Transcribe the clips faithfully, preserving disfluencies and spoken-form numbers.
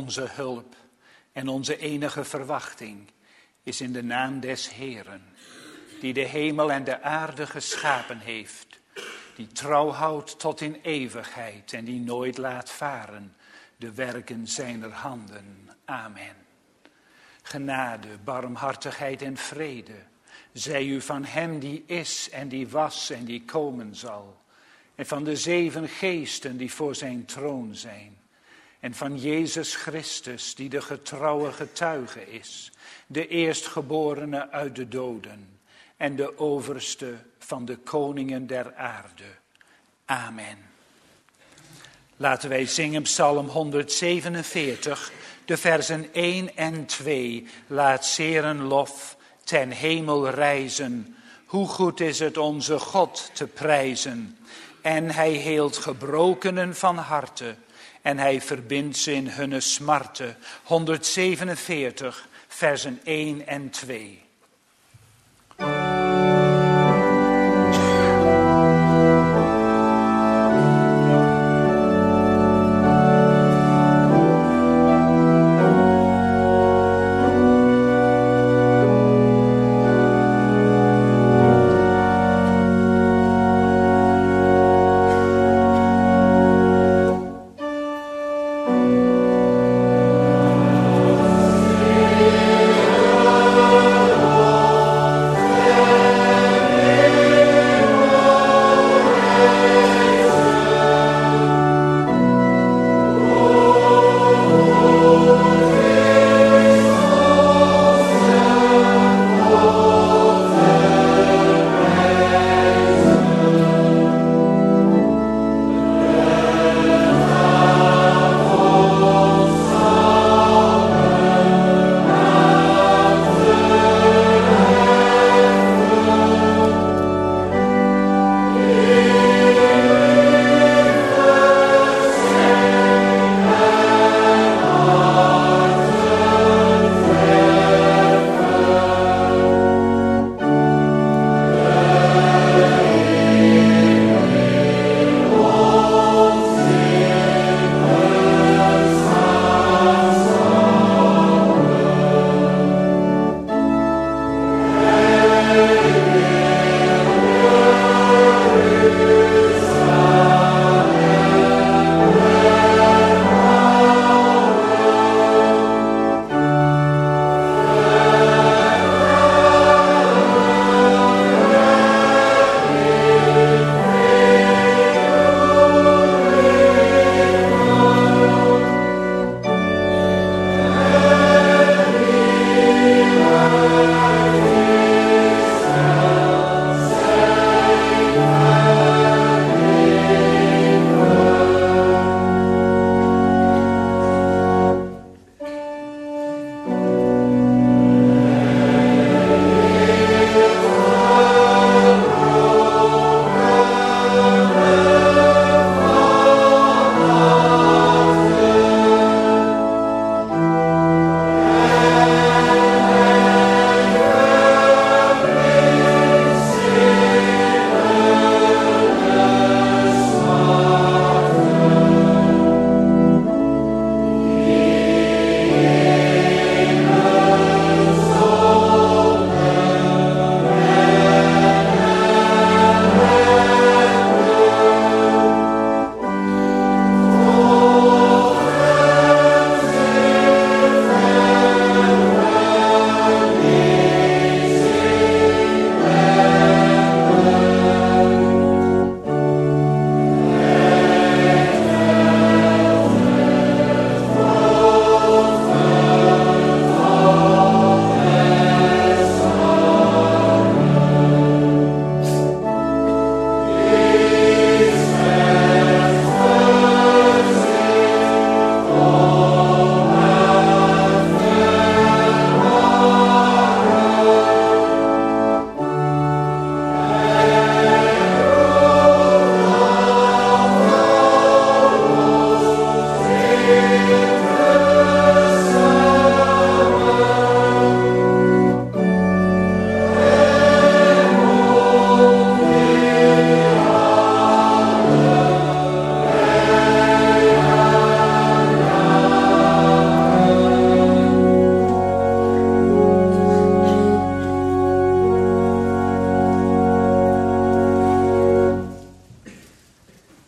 Onze hulp en onze enige verwachting is in de naam des Heeren, die de hemel en de aarde geschapen heeft, die trouw houdt tot in eeuwigheid en die nooit laat varen de werken zijner handen. Amen. Genade, barmhartigheid en vrede zij u van hem die is en die was en die komen zal, en van de zeven geesten die voor zijn troon zijn, en van Jezus Christus die de getrouwe getuige is, de eerstgeborene uit de doden en de overste van de koningen der aarde. Amen. Laten wij zingen Psalm honderdzevenenveertig, de versen één en twee. Laat zeren lof ten hemel rijzen. Hoe goed is het onze God te prijzen. En hij heelt gebrokenen van harte. En hij verbindt ze in hunne smarte. honderdzevenenveertig, versen één en twee.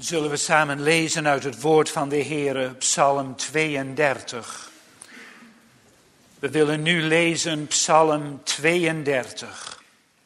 Zullen we samen lezen uit het woord van de Heere, Psalm tweeëndertig. We willen nu lezen Psalm tweeëndertig.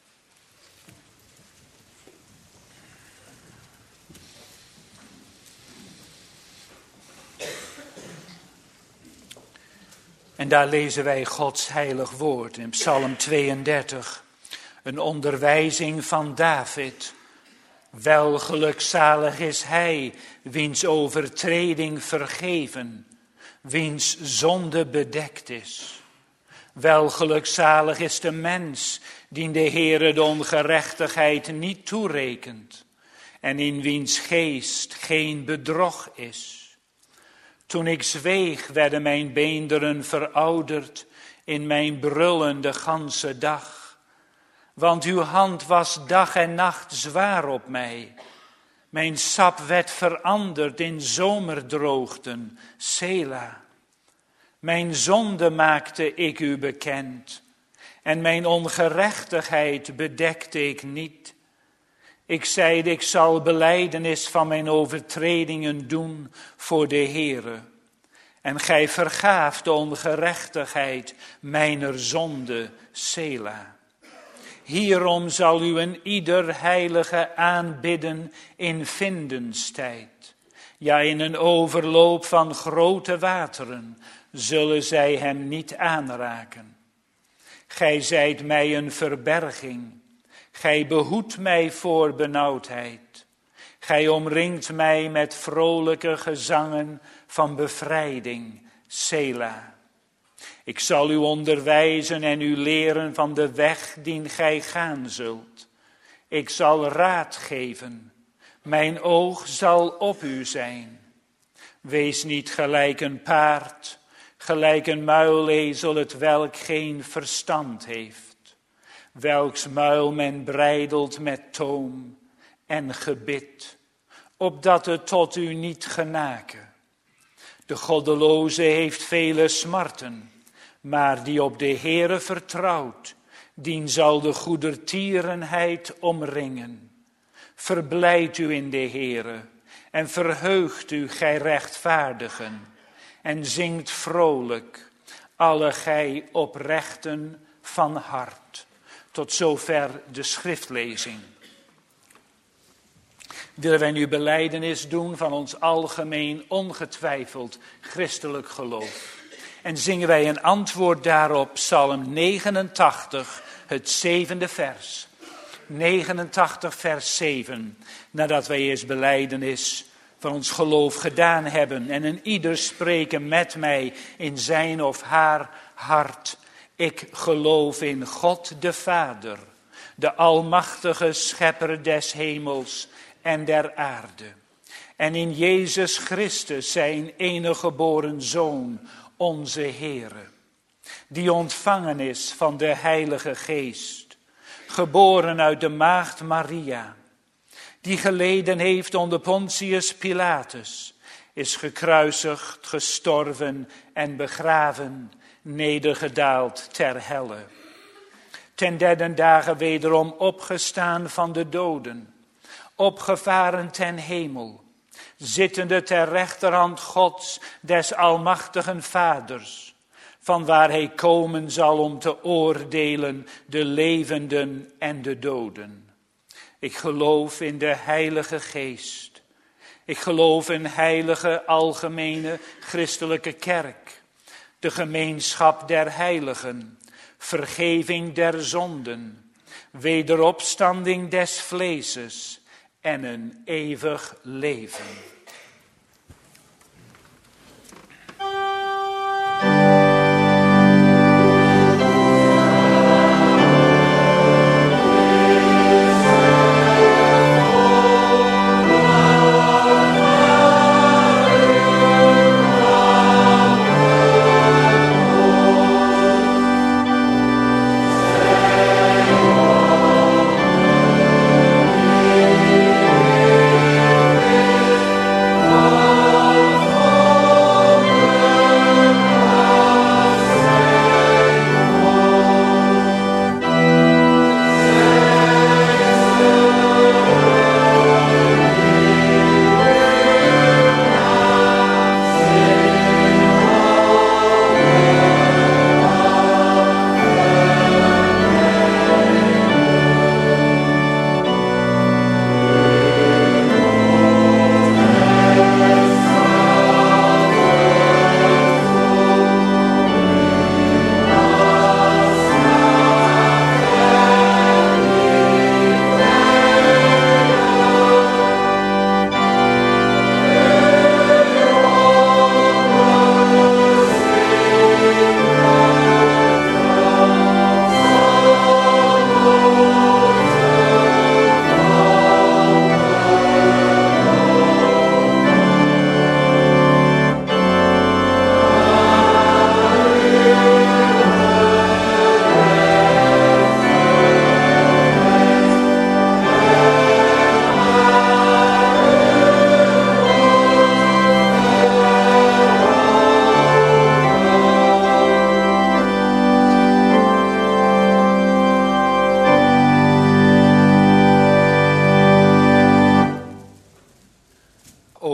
En daar lezen wij Gods heilig woord in Psalm tweeëndertig. Een onderwijzing van David. Wel gelukzalig is hij, wiens overtreding vergeven, wiens zonde bedekt is. Wel gelukzalig is de mens, dien de Heere de ongerechtigheid niet toerekent, en in wiens geest geen bedrog is. Toen ik zweeg, werden mijn beenderen verouderd, in mijn brullen de ganse dag. Want uw hand was dag en nacht zwaar op mij. Mijn sap werd veranderd in zomerdroogten, Sela. Mijn zonde maakte ik u bekend, en mijn ongerechtigheid bedekte ik niet. Ik zeide, ik zal belijdenis van mijn overtredingen doen voor de Heere. En gij vergaaft de ongerechtigheid mijner zonde, Sela. Hierom zal u een ieder heilige aanbidden in vindenstijd. Ja, in een overloop van grote wateren zullen zij hem niet aanraken. Gij zijt mij een verberging. Gij behoedt mij voor benauwdheid. Gij omringt mij met vrolijke gezangen van bevrijding, Sela. Ik zal u onderwijzen en u leren van de weg die gij gaan zult. Ik zal raad geven. Mijn oog zal op u zijn. Wees niet gelijk een paard, gelijk een muilezel, het welk geen verstand heeft. Welks muil men breidelt met toom en gebit, opdat het tot u niet genaken. De goddeloze heeft vele smarten, maar die op de Heere vertrouwt, dien zal de goedertierenheid omringen. Verblijd u in de Heere en verheugt u, gij rechtvaardigen, en zingt vrolijk, alle gij oprechten van hart. Tot zover de schriftlezing. Willen wij nu belijdenis doen van ons algemeen ongetwijfeld christelijk geloof. En zingen wij een antwoord daarop, Psalm negenentachtig, het zevende vers. negenentachtig vers zeven, nadat wij eerst belijdenis van ons geloof gedaan hebben. En een ieder spreken met mij in zijn of haar hart. Ik geloof in God de Vader, de almachtige schepper des hemels en der aarde. En in Jezus Christus, zijn enige geboren Zoon, onze Heere, die ontvangen is van de Heilige Geest, geboren uit de maagd Maria, die geleden heeft onder Pontius Pilatus, is gekruisigd, gestorven en begraven, nedergedaald ter helle. Ten derde dagen wederom opgestaan van de doden, opgevaren ten hemel, zittende ter rechterhand Gods, des almachtigen Vaders, vanwaar hij komen zal om te oordelen de levenden en de doden. Ik geloof in de Heilige Geest. Ik geloof in heilige, algemene, christelijke kerk, de gemeenschap der heiligen, vergeving der zonden, wederopstanding des vleeses en een eeuwig leven.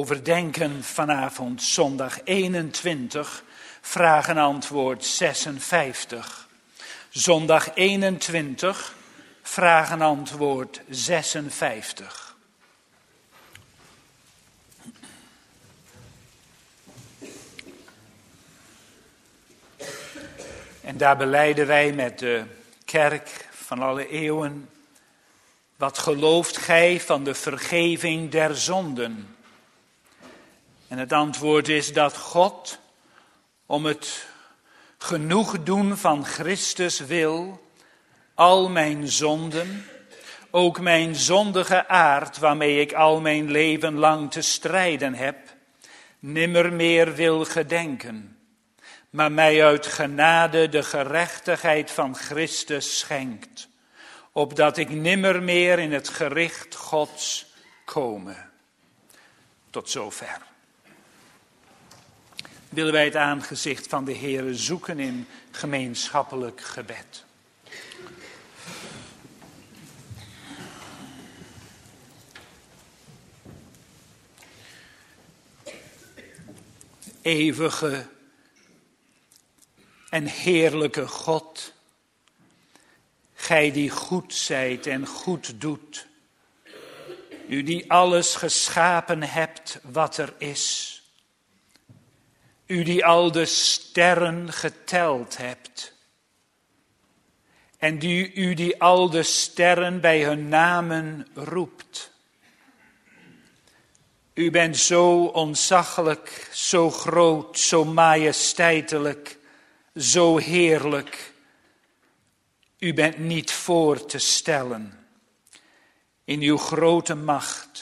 overdenken vanavond zondag eenentwintig, vraag en antwoord zesenvijftig. Zondag eenentwintig, vraag en antwoord zesenvijftig. En daar belijden wij met de kerk van alle eeuwen: wat gelooft gij van de vergeving der zonden? En het antwoord is dat God, om het genoegdoen van Christus wil, al mijn zonden, ook mijn zondige aard, waarmee ik al mijn leven lang te strijden heb, nimmer meer wil gedenken, maar mij uit genade de gerechtigheid van Christus schenkt, opdat ik nimmer meer in het gericht Gods kome. Tot zover. Willen wij het aangezicht van de Heere zoeken in gemeenschappelijk gebed. Eeuwige en heerlijke God, gij die goed zijt en goed doet, u die alles geschapen hebt wat er is, u die al de sterren geteld hebt, en die, u die al de sterren bij hun namen roept. U bent zo ontzaglijk, zo groot, zo majesteitelijk, zo heerlijk. U bent niet voor te stellen in uw grote macht,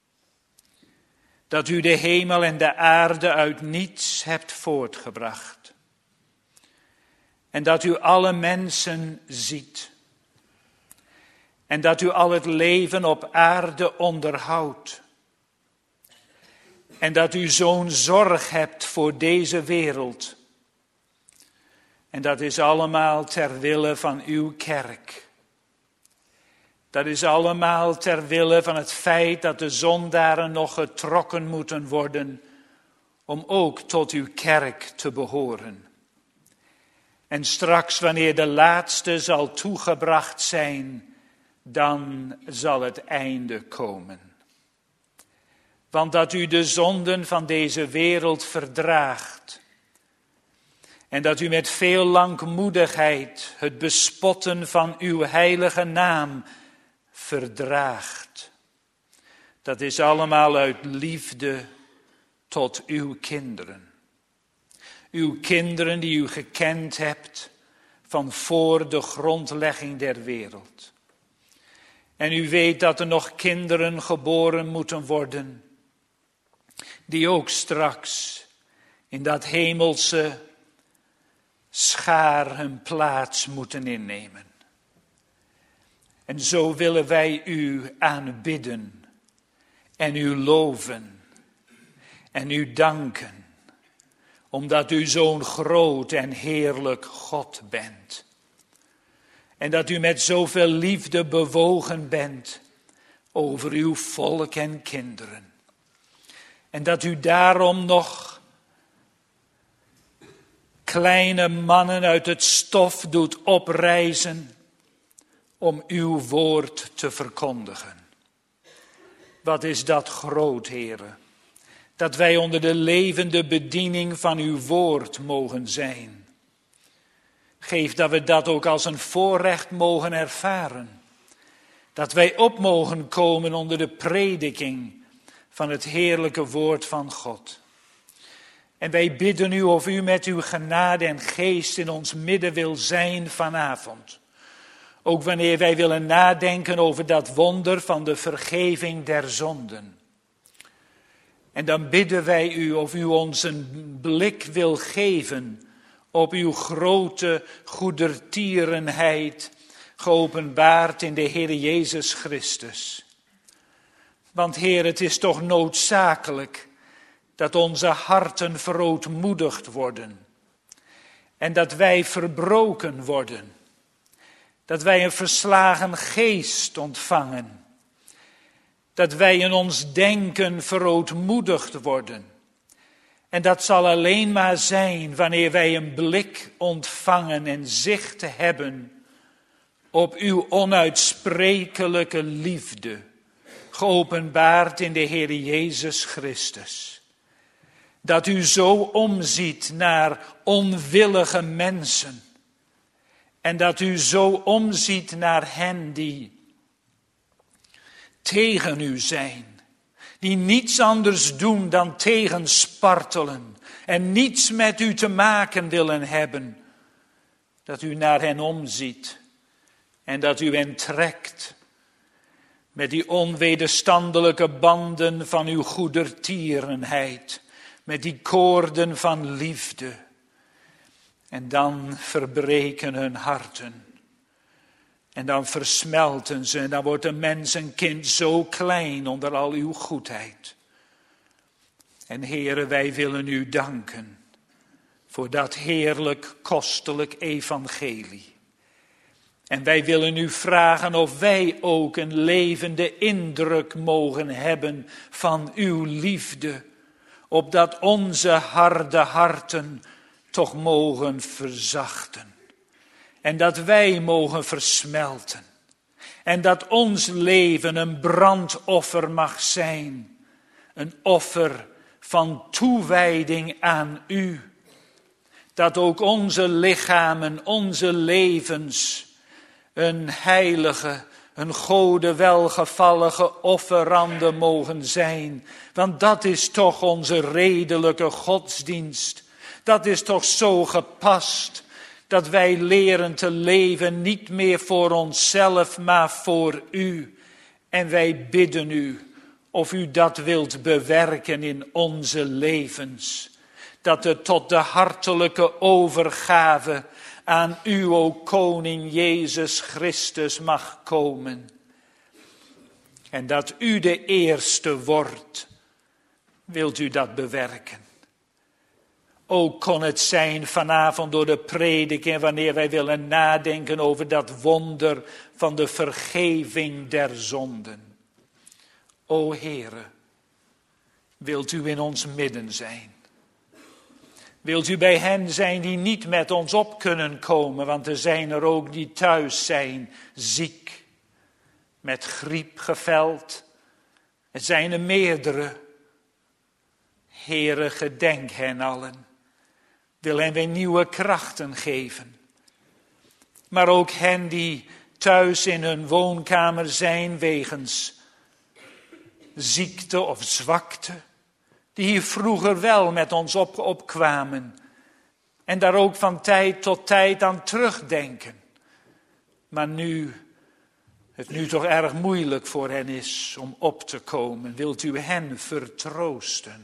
dat u de hemel en de aarde uit niets hebt voortgebracht. En dat u alle mensen ziet. En dat u al het leven op aarde onderhoudt. En dat u zo'n zorg hebt voor deze wereld. En dat is allemaal ter wille van uw kerk. Dat is allemaal ter wille van het feit dat de zondaren nog getrokken moeten worden om ook tot uw kerk te behoren. En straks, wanneer de laatste zal toegebracht zijn, dan zal het einde komen. Want dat u de zonden van deze wereld verdraagt en dat u met veel langmoedigheid het bespotten van uw heilige naam verdraagt. Dat is allemaal uit liefde tot uw kinderen. Uw kinderen die u gekend hebt van voor de grondlegging der wereld. En u weet dat er nog kinderen geboren moeten worden, die ook straks in dat hemelse schaar hun plaats moeten innemen. En zo willen wij u aanbidden en u loven en u danken, omdat u zo'n groot en heerlijk God bent. En dat u met zoveel liefde bewogen bent over uw volk en kinderen. En dat u daarom nog kleine mannen uit het stof doet oprijzen om uw woord te verkondigen. Wat is dat groot, Heere, dat wij onder de levende bediening van uw woord mogen zijn. Geef dat we dat ook als een voorrecht mogen ervaren. Dat wij op mogen komen onder de prediking van het heerlijke woord van God. En wij bidden u of u met uw genade en geest in ons midden wil zijn vanavond. Ook wanneer wij willen nadenken over dat wonder van de vergeving der zonden. En dan bidden wij u of u ons een blik wil geven op uw grote goedertierenheid, geopenbaard in de Heer Jezus Christus. Want Heer, het is toch noodzakelijk dat onze harten verootmoedigd worden. En dat wij verbroken worden. Dat wij een verslagen geest ontvangen. Dat wij in ons denken verootmoedigd worden. En dat zal alleen maar zijn wanneer wij een blik ontvangen en zicht hebben op uw onuitsprekelijke liefde, geopenbaard in de Heer Jezus Christus. Dat u zo omziet naar onwillige mensen. En dat u zo omziet naar hen die tegen u zijn. Die niets anders doen dan tegenspartelen. En niets met u te maken willen hebben. Dat u naar hen omziet. En dat u hen trekt. Met die onwederstandelijke banden van uw goedertierenheid. Met die koorden van liefde. En dan verbreken hun harten. En dan versmelten ze. En dan wordt een mens, een kind zo klein onder al uw goedheid. En Heere, wij willen u danken. Voor dat heerlijk, kostelijk evangelie. En wij willen u vragen of wij ook een levende indruk mogen hebben van uw liefde. Opdat onze harde harten toch mogen verzachten. En dat wij mogen versmelten. En dat ons leven een brandoffer mag zijn. Een offer van toewijding aan u. Dat ook onze lichamen, onze levens een heilige, een Gode welgevallige offerande mogen zijn. Want dat is toch onze redelijke godsdienst. Dat is toch zo gepast. Dat wij leren te leven niet meer voor onszelf, maar voor u. En wij bidden u of u dat wilt bewerken in onze levens. Dat het tot de hartelijke overgave aan u, o Koning Jezus Christus, mag komen. En dat u de eerste wordt, wilt u dat bewerken. Ook kon het zijn vanavond door de predik en wanneer wij willen nadenken over dat wonder van de vergeving der zonden. O Heere, wilt u in ons midden zijn? Wilt u bij hen zijn die niet met ons op kunnen komen, want er zijn er ook die thuis zijn, ziek, met griep geveld. Er zijn er meerdere. Heere, gedenk hen allen. Wil hen weer nieuwe krachten geven. Maar ook hen die thuis in hun woonkamer zijn wegens ziekte of zwakte. Die hier vroeger wel met ons op, opkwamen. En daar ook van tijd tot tijd aan terugdenken. Maar nu, het nu toch erg moeilijk voor hen is om op te komen. Wilt u hen vertroosten?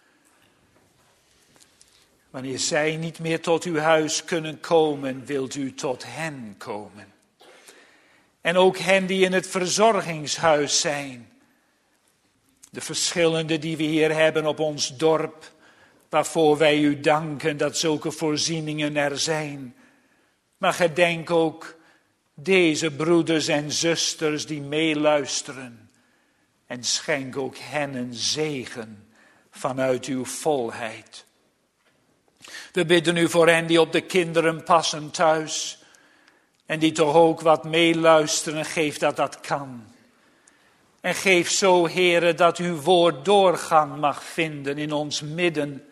Wanneer zij niet meer tot uw huis kunnen komen, wilt u tot hen komen. En ook hen die in het verzorgingshuis zijn. De verschillende die we hier hebben op ons dorp, waarvoor wij u danken dat zulke voorzieningen er zijn. Maar gedenk ook deze broeders en zusters die meeluisteren. En schenk ook hen een zegen vanuit uw volheid. We bidden u voor hen die op de kinderen passen thuis. En die toch ook wat meeluisteren, geef dat dat kan. En geef zo, Heere, dat uw woord doorgang mag vinden in ons midden.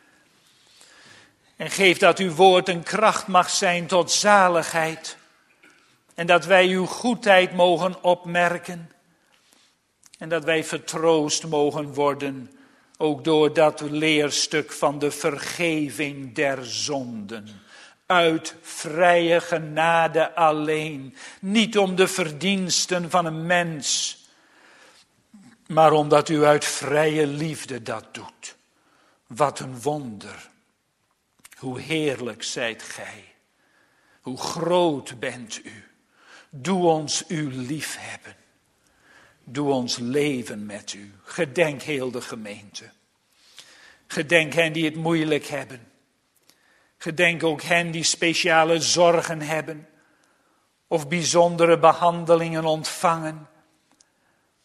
En geef dat uw woord een kracht mag zijn tot zaligheid. En dat wij uw goedheid mogen opmerken. En dat wij vertroost mogen worden. Ook door dat leerstuk van de vergeving der zonden. Uit vrije genade alleen. Niet om de verdiensten van een mens. Maar omdat u uit vrije liefde dat doet. Wat een wonder. Hoe heerlijk zijt gij. Hoe groot bent u. Doe ons uw liefhebben. Doe ons leven met u. Gedenk heel de gemeente. Gedenk hen die het moeilijk hebben. Gedenk ook hen die speciale zorgen hebben. Of bijzondere behandelingen ontvangen.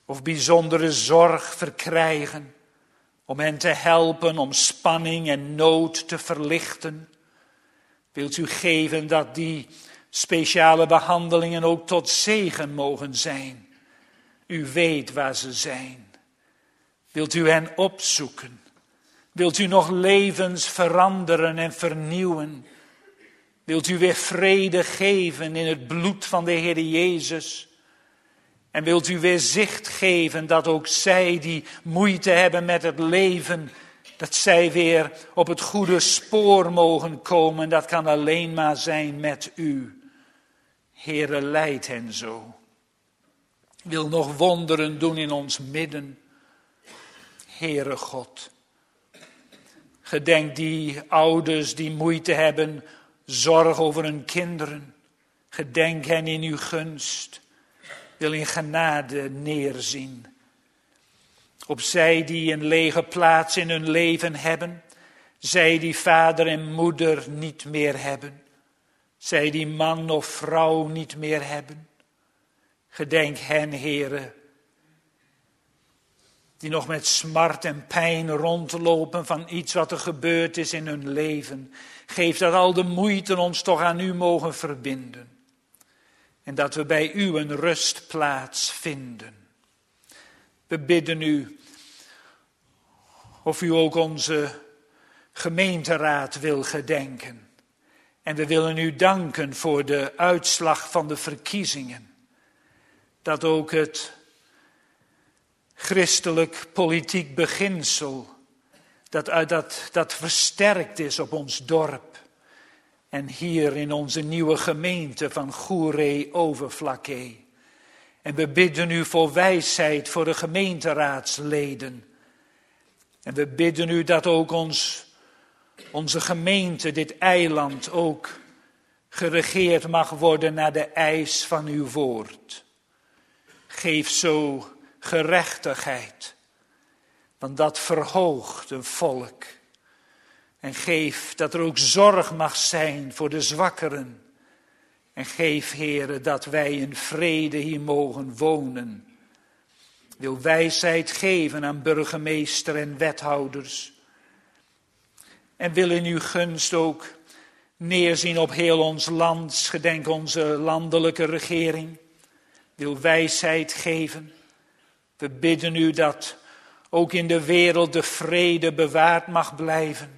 of bijzondere zorg verkrijgen, om hen te helpen, om spanning en nood te verlichten. Wilt u geven dat die speciale behandelingen ook tot zegen mogen zijn. U weet waar ze zijn. Wilt u hen opzoeken? Wilt u nog levens veranderen en vernieuwen? Wilt u weer vrede geven in het bloed van de Heer Jezus? En wilt u weer zicht geven dat ook zij die moeite hebben met het leven, dat zij weer op het goede spoor mogen komen? Dat kan alleen maar zijn met u. Heere, leid hen zo. Wil nog wonderen doen in ons midden. Heere God. Gedenk die ouders die moeite hebben, zorg over hun kinderen. Gedenk hen in uw gunst. Wil in genade neerzien. Op zij die een lege plaats in hun leven hebben. Zij die vader en moeder niet meer hebben. Zij die man of vrouw niet meer hebben. Gedenk hen, Heere, die nog met smart en pijn rondlopen van iets wat er gebeurd is in hun leven. Geef dat al de moeite ons toch aan u mogen verbinden. En dat we bij u een rustplaats vinden. We bidden u of u ook onze gemeenteraad wil gedenken. En we willen u danken voor de uitslag van de verkiezingen. Dat ook het christelijk politiek beginsel, dat, dat, dat versterkt is op ons dorp. En hier in onze nieuwe gemeente van Goeree-Overflakkee. En we bidden u voor wijsheid voor de gemeenteraadsleden. En we bidden u dat ook ons, onze gemeente, dit eiland, ook geregeerd mag worden naar de eis van uw woord. Geef zo gerechtigheid, want dat verhoogt een volk. En geef dat er ook zorg mag zijn voor de zwakkeren. En geef, Heere, dat wij in vrede hier mogen wonen. Wil wijsheid geven aan burgemeester en wethouders. En wil in uw gunst ook neerzien op heel ons land. Gedenk onze landelijke regering. Wil wijsheid geven. We bidden u dat ook in de wereld de vrede bewaard mag blijven.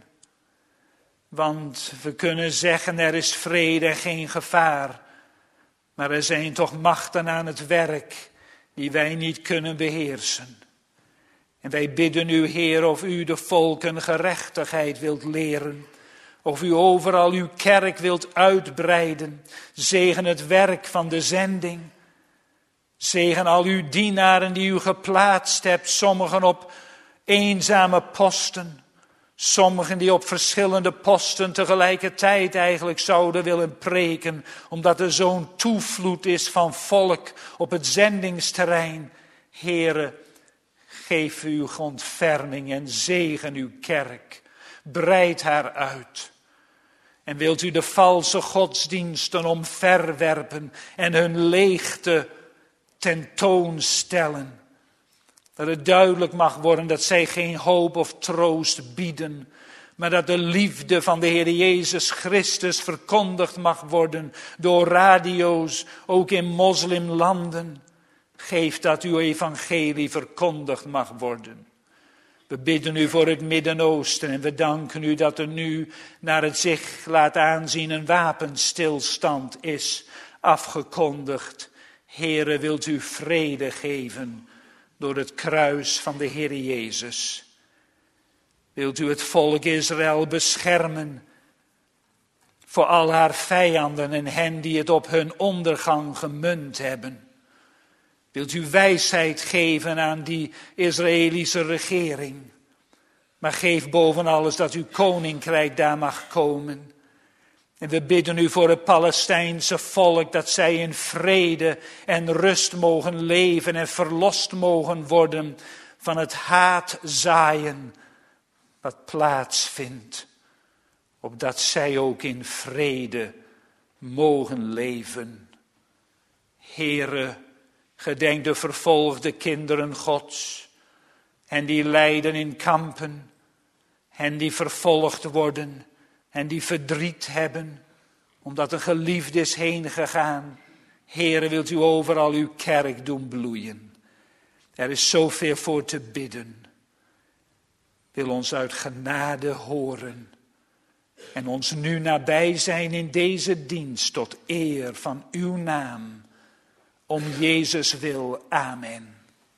Want we kunnen zeggen er is vrede en geen gevaar. Maar er zijn toch machten aan het werk die wij niet kunnen beheersen. En wij bidden u, Heer, of u de volken gerechtigheid wilt leren. Of u overal uw kerk wilt uitbreiden. Zegen het werk van de zending. Zegen al uw dienaren die u geplaatst hebt. Sommigen op eenzame posten. Sommigen die op verschillende posten tegelijkertijd eigenlijk zouden willen preken. Omdat er zo'n toevloed is van volk op het zendingsterrein. Heere, geef uw ontferming en zegen uw kerk. Breid haar uit. En wilt u de valse godsdiensten omverwerpen en hun leegte tentoonstellen. Dat het duidelijk mag worden dat zij geen hoop of troost bieden. Maar dat de liefde van de Heer Jezus Christus verkondigd mag worden door radio's, ook in moslimlanden. Geef dat uw evangelie verkondigd mag worden. We bidden u voor het Midden-Oosten en we danken u dat er nu naar het zich laat aanzien een wapenstilstand is afgekondigd. Heere, wilt u vrede geven door het kruis van de Heer Jezus. Wilt u het volk Israël beschermen voor al haar vijanden en hen die het op hun ondergang gemunt hebben. Wilt u wijsheid geven aan die Israëlische regering. Maar geef boven alles dat uw koninkrijk daar mag komen. En we bidden u voor het Palestijnse volk dat zij in vrede en rust mogen leven en verlost mogen worden van het haatzaaien wat plaatsvindt. Opdat zij ook in vrede mogen leven. Heere, Gedenk de vervolgde kinderen Gods. En die lijden in kampen. En die vervolgd worden. En die verdriet hebben. Omdat een geliefde is heen gegaan. Heere, wilt u overal uw kerk doen bloeien. Er is zoveel voor te bidden. Wil ons uit genade horen. En ons nu nabij zijn in deze dienst tot eer van uw naam. Om Jezus wil. Amen.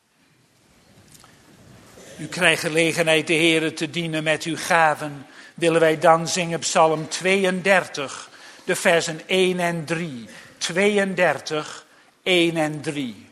U krijgt gelegenheid de Heere te dienen met uw gaven. Willen wij dan zingen Psalm tweeëndertig, de versen één en drie. tweeëndertig, één en drie.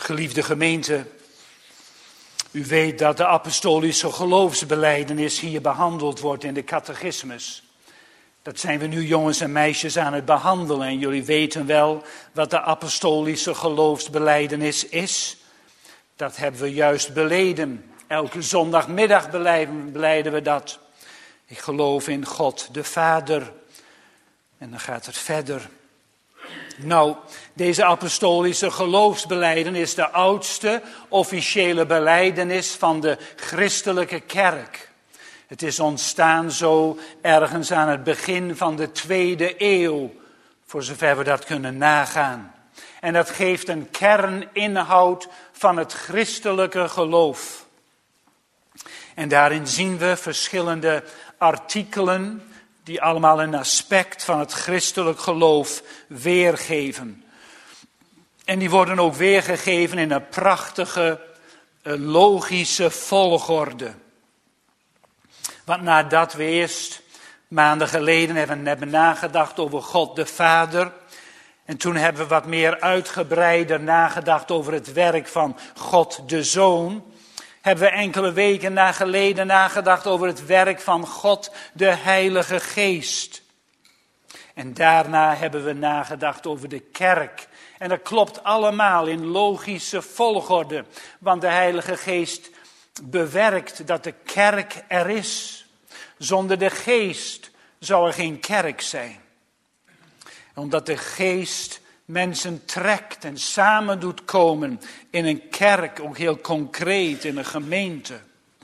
Geliefde gemeente, u weet dat de apostolische geloofsbelijdenis hier behandeld wordt in de catechismus. Dat zijn we nu jongens en meisjes aan het behandelen. En jullie weten wel wat de apostolische geloofsbelijdenis is. Dat hebben we juist beleden. Elke zondagmiddag beleiden, beleiden we dat. Ik geloof in God de Vader. En dan gaat het verder. Nou, deze apostolische geloofsbelijdenis is de oudste officiële belijdenis van de christelijke kerk. Het is ontstaan zo ergens aan het begin van de tweede eeuw, voor zover we dat kunnen nagaan. En dat geeft een kerninhoud van het christelijke geloof. En daarin zien we verschillende artikelen die allemaal een aspect van het christelijk geloof weergeven. En die worden ook weergegeven in een prachtige, logische volgorde. Want nadat we eerst maanden geleden hebben, hebben nagedacht over God de Vader. En toen hebben we wat meer uitgebreider nagedacht over het werk van God de Zoon. Hebben we enkele weken na geleden nagedacht over het werk van God de Heilige Geest. En daarna hebben we nagedacht over de kerk. En dat klopt allemaal in logische volgorde. Want de Heilige Geest bewerkt dat de kerk er is. Zonder de Geest zou er geen kerk zijn. Omdat de Geest mensen trekt en samen doet komen in een kerk, ook heel concreet in een gemeente.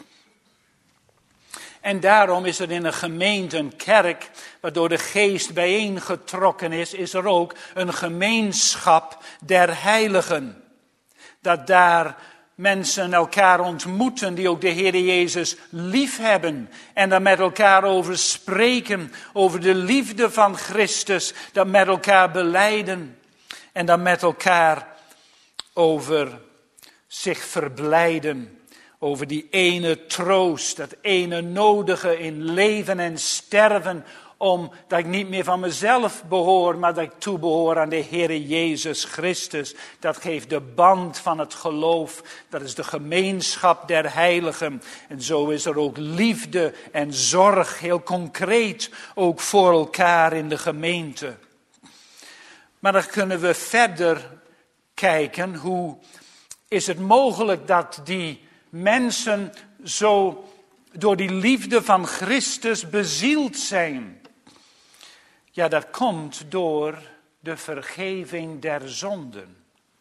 En daarom is er in een gemeente, een kerk, waardoor de Geest bijeengetrokken is, is er ook een gemeenschap der heiligen. Dat daar mensen elkaar ontmoeten die ook de Heer Jezus lief hebben. En daar met elkaar over spreken, over de liefde van Christus. Dat met elkaar belijden. En dan met elkaar over zich verblijden. Over die ene troost, dat ene nodige in leven en sterven. Omdat ik niet meer van mezelf behoor, maar dat ik toebehoor aan de Heer Jezus Christus. Dat geeft de band van het geloof. Dat is de gemeenschap der heiligen. En zo is er ook liefde en zorg, heel concreet, ook voor elkaar in de gemeente. Maar dan kunnen we verder kijken, hoe is het mogelijk dat die mensen zo door die liefde van Christus bezield zijn? Ja, dat komt door de vergeving der zonden.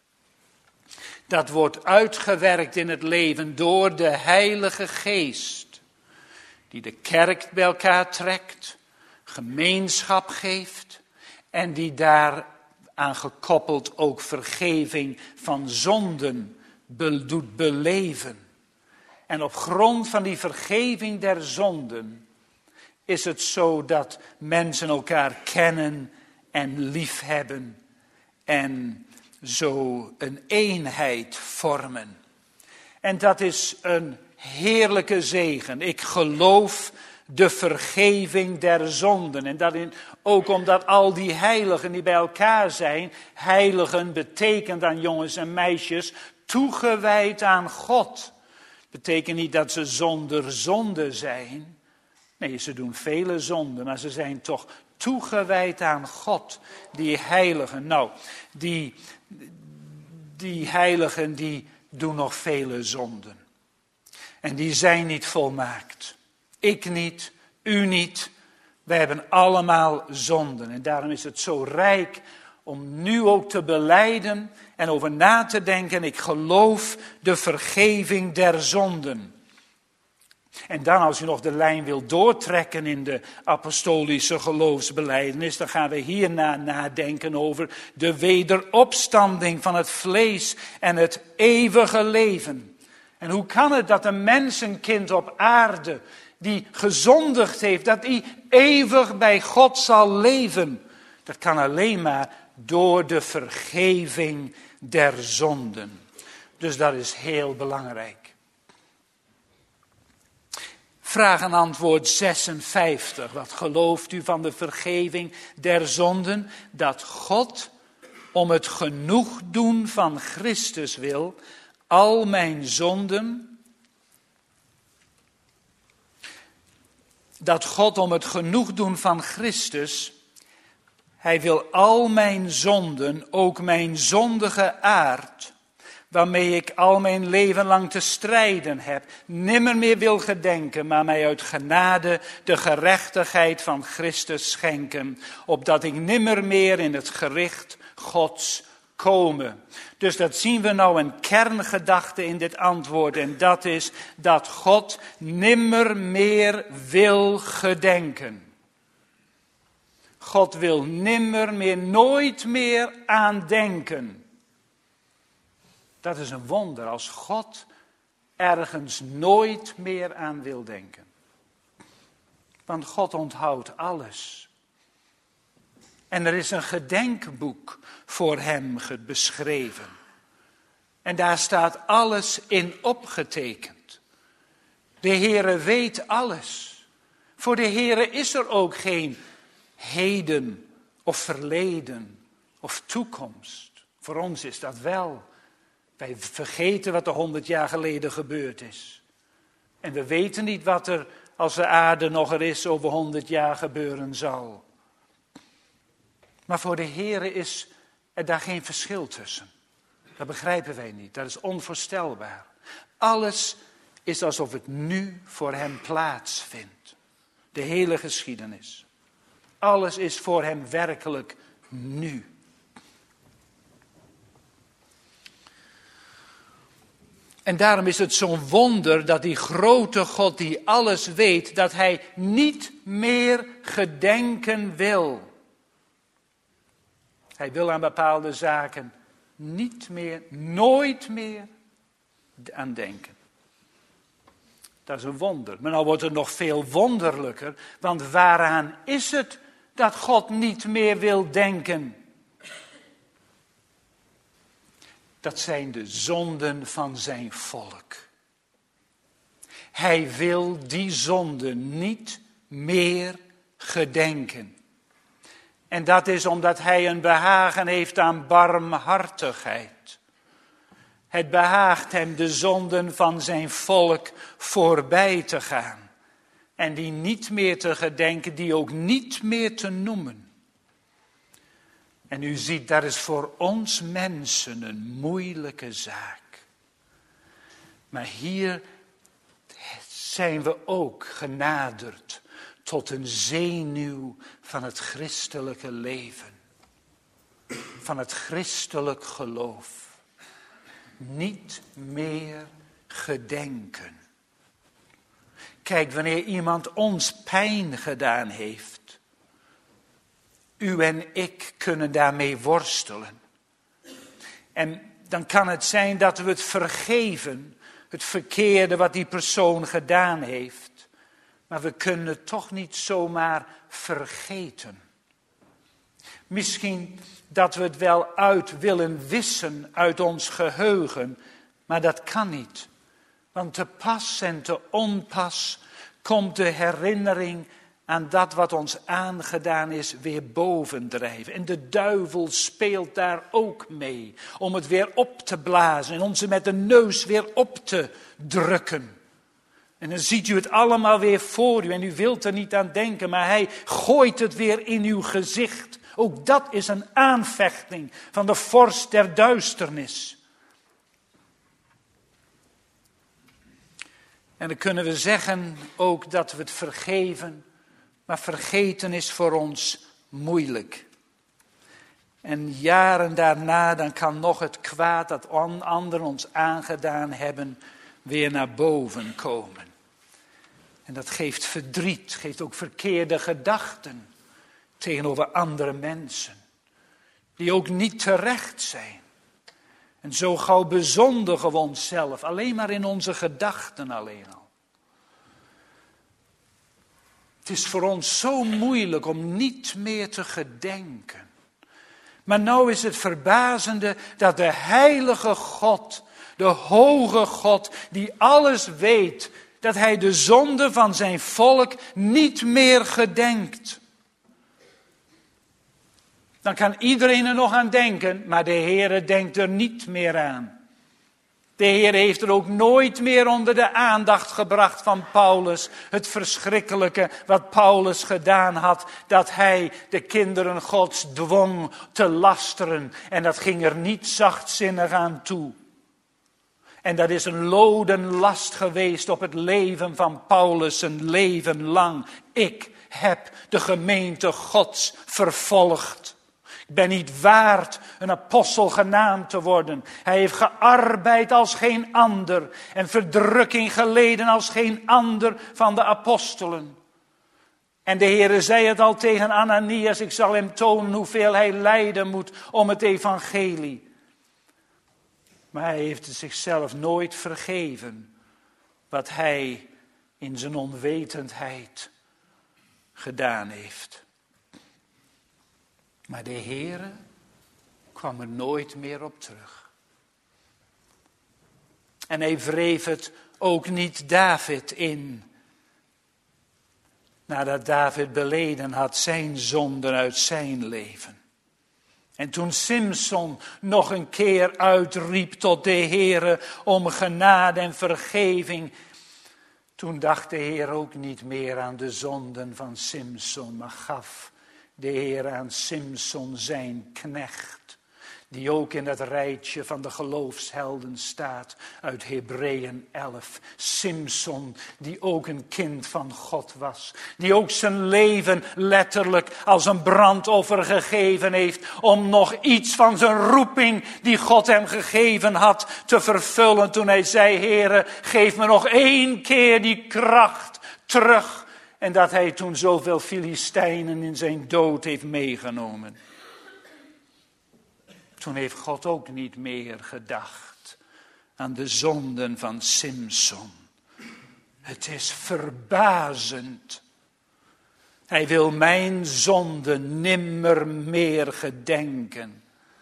Dat wordt uitgewerkt in het leven door de Heilige Geest. Die de kerk bij elkaar trekt, gemeenschap geeft. En die daar aan gekoppeld ook vergeving van zonden be- doet beleven. En op grond van die vergeving der zonden is het zo dat mensen elkaar kennen en liefhebben en zo een eenheid vormen. En dat is een heerlijke zegen. Ik geloof de vergeving der zonden. En dat in, ook omdat al die heiligen die bij elkaar zijn, heiligen betekent dan jongens en meisjes toegewijd aan God. Betekent niet dat ze zonder zonde zijn. Nee, ze doen vele zonden, maar ze zijn toch toegewijd aan God, die heiligen. Nou, die, die heiligen die doen nog vele zonden. En die zijn niet volmaakt. Ik niet, u niet. Wij hebben allemaal zonden. En daarom is het zo rijk om nu ook te belijden en over na te denken. Ik geloof de vergeving der zonden. En dan als u nog de lijn wil doortrekken in de apostolische geloofsbelijdenis, dan gaan we hierna nadenken over de wederopstanding van het vlees en het eeuwige leven. En hoe kan het dat een mensenkind op aarde die gezondigd heeft, dat hij eeuwig bij God zal leven? Dat kan alleen maar door de vergeving der zonden. Dus dat is heel belangrijk. Vraag en antwoord zesenvijftig. Wat gelooft u van de vergeving der zonden? Dat God om het genoegdoen van Christus wil, al mijn zonden, dat God om het genoegdoen van Christus, hij wil al mijn zonden, ook mijn zondige aard, waarmee ik al mijn leven lang te strijden heb, nimmer meer wil gedenken, maar mij uit genade de gerechtigheid van Christus schenken, opdat ik nimmer meer in het gericht Gods komen. Dus dat zien we nou een kerngedachte in dit antwoord, en dat is dat God nimmer meer wil gedenken. God wil nimmer meer, nooit meer aan denken. Dat is een wonder als God ergens nooit meer aan wil denken. Want God onthoudt alles. En er is een gedenkboek voor hem beschreven. En daar staat alles in opgetekend. De Heere weet alles. Voor de Heere is er ook geen heden of verleden of toekomst. Voor ons is dat wel. Wij vergeten wat er honderd jaar geleden gebeurd is. En we weten niet wat er, als de aarde nog er is, over honderd jaar gebeuren zal. Maar voor de Heere is er daar geen verschil tussen. Dat begrijpen wij niet. Dat is onvoorstelbaar. Alles is alsof het nu voor hem plaatsvindt. De hele geschiedenis. Alles is voor hem werkelijk nu. En daarom is het zo'n wonder dat die grote God die alles weet, dat hij niet meer gedenken wil. Hij wil aan bepaalde zaken niet meer, nooit meer aan denken. Dat is een wonder. Maar nou wordt het nog veel wonderlijker, want waaraan is het dat God niet meer wil denken? Dat zijn de zonden van zijn volk. Hij wil die zonden niet meer gedenken. En dat is omdat hij een behagen heeft aan barmhartigheid. Het behaagt hem de zonden van zijn volk voorbij te gaan. En die niet meer te gedenken, die ook niet meer te noemen. En u ziet, dat is voor ons mensen een moeilijke zaak. Maar hier zijn we ook genaderd tot een zenuw van het christelijke leven. Van het christelijk geloof. Niet meer gedenken. Kijk, wanneer iemand ons pijn gedaan heeft. U en ik kunnen daarmee worstelen. En dan kan het zijn dat we het vergeven. Het verkeerde wat die persoon gedaan heeft. Maar we kunnen het toch niet zomaar vergeten. Misschien dat we het wel uit willen wissen uit ons geheugen. Maar dat kan niet. Want te pas en te onpas komt de herinnering aan dat wat ons aangedaan is weer bovendrijven. En de duivel speelt daar ook mee. Om het weer op te blazen en ons met de neus weer op te drukken. En dan ziet u het allemaal weer voor u en u wilt er niet aan denken. Maar hij gooit het weer in uw gezicht. Ook dat is een aanvechting van de vorst der duisternis. En dan kunnen we zeggen ook dat we het vergeven. Maar vergeten is voor ons moeilijk. En jaren daarna dan kan nog het kwaad dat anderen ons aangedaan hebben weer naar boven komen. En dat geeft verdriet, geeft ook verkeerde gedachten tegenover andere mensen. Die ook niet terecht zijn. En zo gauw bezondigen we onszelf, alleen maar in onze gedachten alleen al. Het is voor ons zo moeilijk om niet meer te gedenken. Maar nou is het verbazende dat de heilige God, de hoge God, die alles weet, dat hij de zonde van zijn volk niet meer gedenkt. Dan kan iedereen er nog aan denken, maar de Heere denkt er niet meer aan. De Heer heeft er ook nooit meer onder de aandacht gebracht van Paulus. Het verschrikkelijke wat Paulus gedaan had. Dat hij de kinderen Gods dwong te lasteren. En dat ging er niet zachtzinnig aan toe. En dat is een loden last geweest op het leven van Paulus een leven lang. Ik heb de gemeente Gods vervolgd. Ik ben niet waard een apostel genaamd te worden. Hij heeft gearbeid als geen ander en verdrukking geleden als geen ander van de apostelen. En de Heere zei het al tegen Ananias, ik zal hem tonen hoeveel hij lijden moet om het evangelie. Maar hij heeft het zichzelf nooit vergeven wat hij in zijn onwetendheid gedaan heeft. Maar de Heere kwam er nooit meer op terug. En hij wreef het ook niet David in. Nadat David beleden had zijn zonden uit zijn leven. En toen Simson nog een keer uitriep tot de Heere om genade en vergeving. Toen dacht de Heer ook niet meer aan de zonden van Simson, maar gaf de Heer aan Simson zijn knecht, die ook in het rijtje van de geloofshelden staat uit Hebreeën elf. Simson, die ook een kind van God was, die ook zijn leven letterlijk als een brandoffer gegeven heeft, om nog iets van zijn roeping die God hem gegeven had te vervullen. Toen hij zei, Heere, geef me nog één keer die kracht terug. En dat hij toen zoveel Filistijnen in zijn dood heeft meegenomen. Toen heeft God ook niet meer gedacht aan de zonden van Simson. Het is verbazend. Hij wil mijn zonden nimmer meer gedenken.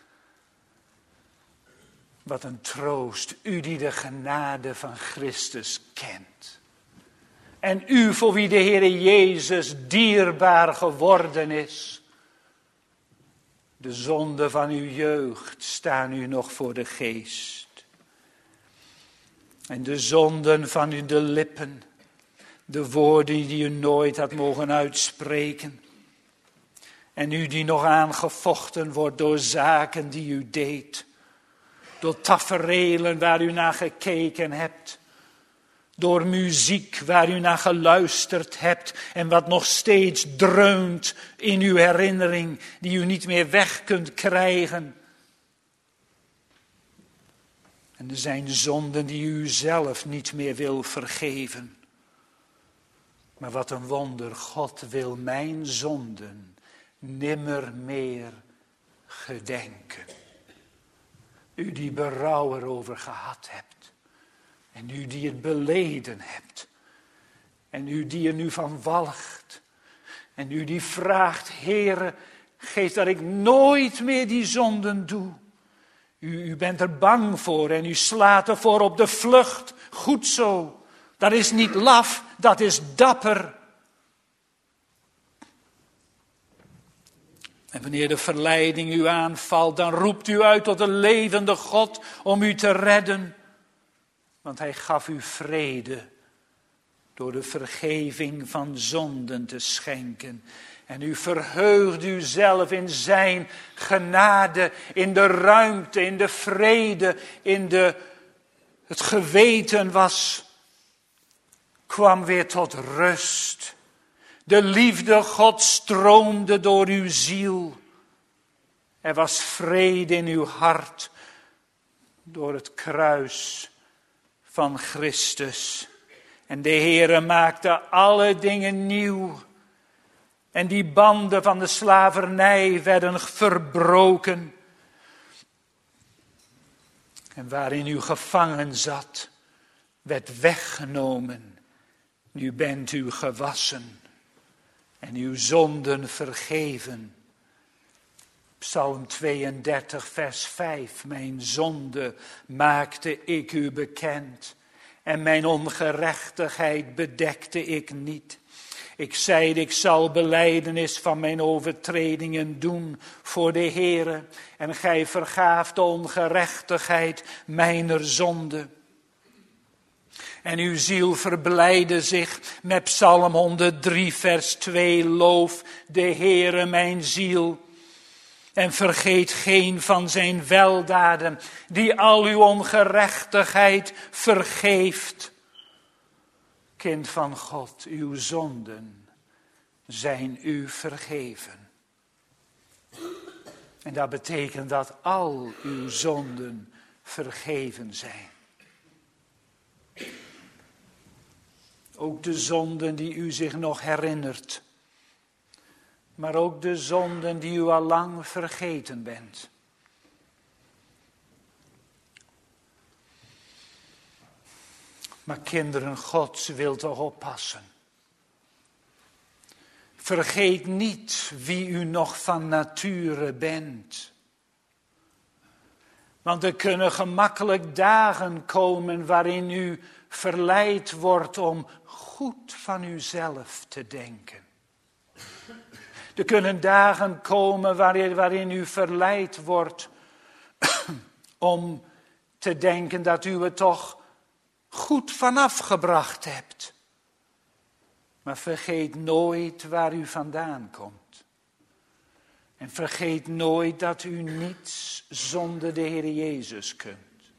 Wat een troost, u die de genade van Christus kent. En u voor wie de Heere Jezus dierbaar geworden is. De zonden van uw jeugd staan u nog voor de geest. En de zonden van uw de lippen. De woorden die u nooit had mogen uitspreken. En u die nog aangevochten wordt door zaken die u deed. Door taferelen waar u naar gekeken hebt. Door muziek waar u naar geluisterd hebt en wat nog steeds dreunt in uw herinnering, die u niet meer weg kunt krijgen. En er zijn zonden die u zelf niet meer wil vergeven. Maar wat een wonder, God wil mijn zonden nimmer meer gedenken. U die berouw erover gehad hebt. En u die het beleden hebt. En u die er nu van walgt. En u die vraagt, Heere, geef dat ik nooit meer die zonden doe. U, u bent er bang voor en u slaat ervoor op de vlucht. Goed zo. Dat is niet laf, dat is dapper. En wanneer de verleiding u aanvalt, dan roept u uit tot de levende God om u te redden. Want hij gaf u vrede door de vergeving van zonden te schenken. En u verheugt u zelf in zijn genade, in de ruimte, in de vrede, in de, het geweten was, kwam weer tot rust. De liefde Gods stroomde door uw ziel. Er was vrede in uw hart door het kruis van Christus. En de Heere maakte alle dingen nieuw. En die banden van de slavernij werden verbroken. En waarin u gevangen zat, werd weggenomen. Nu bent u gewassen en uw zonden vergeven. Psalm tweeëndertig, vers vijf. Mijn zonde maakte ik u bekend. En mijn ongerechtigheid bedekte ik niet. Ik zeide, ik zal belijdenis van mijn overtredingen doen voor de Heere. En gij vergaaft de ongerechtigheid mijner zonde. En uw ziel verblijde zich met Psalm honderddrie vers twee. Loof de Heere mijn ziel. En vergeet geen van zijn weldaden, die al uw ongerechtigheid vergeeft. Kind van God, uw zonden zijn u vergeven. En dat betekent dat al uw zonden vergeven zijn. Ook de zonden die u zich nog herinnert. Maar ook de zonden die u al lang vergeten bent. Maar kinderen Gods, wil toch oppassen. Vergeet niet wie u nog van nature bent. Want er kunnen gemakkelijk dagen komen waarin u verleid wordt om goed van uzelf te denken. Er kunnen dagen komen waarin, waarin u verleid wordt om te denken dat u het toch goed vanaf gebracht hebt. Maar vergeet nooit waar u vandaan komt. En vergeet nooit dat u niets zonder de Heer Jezus kunt.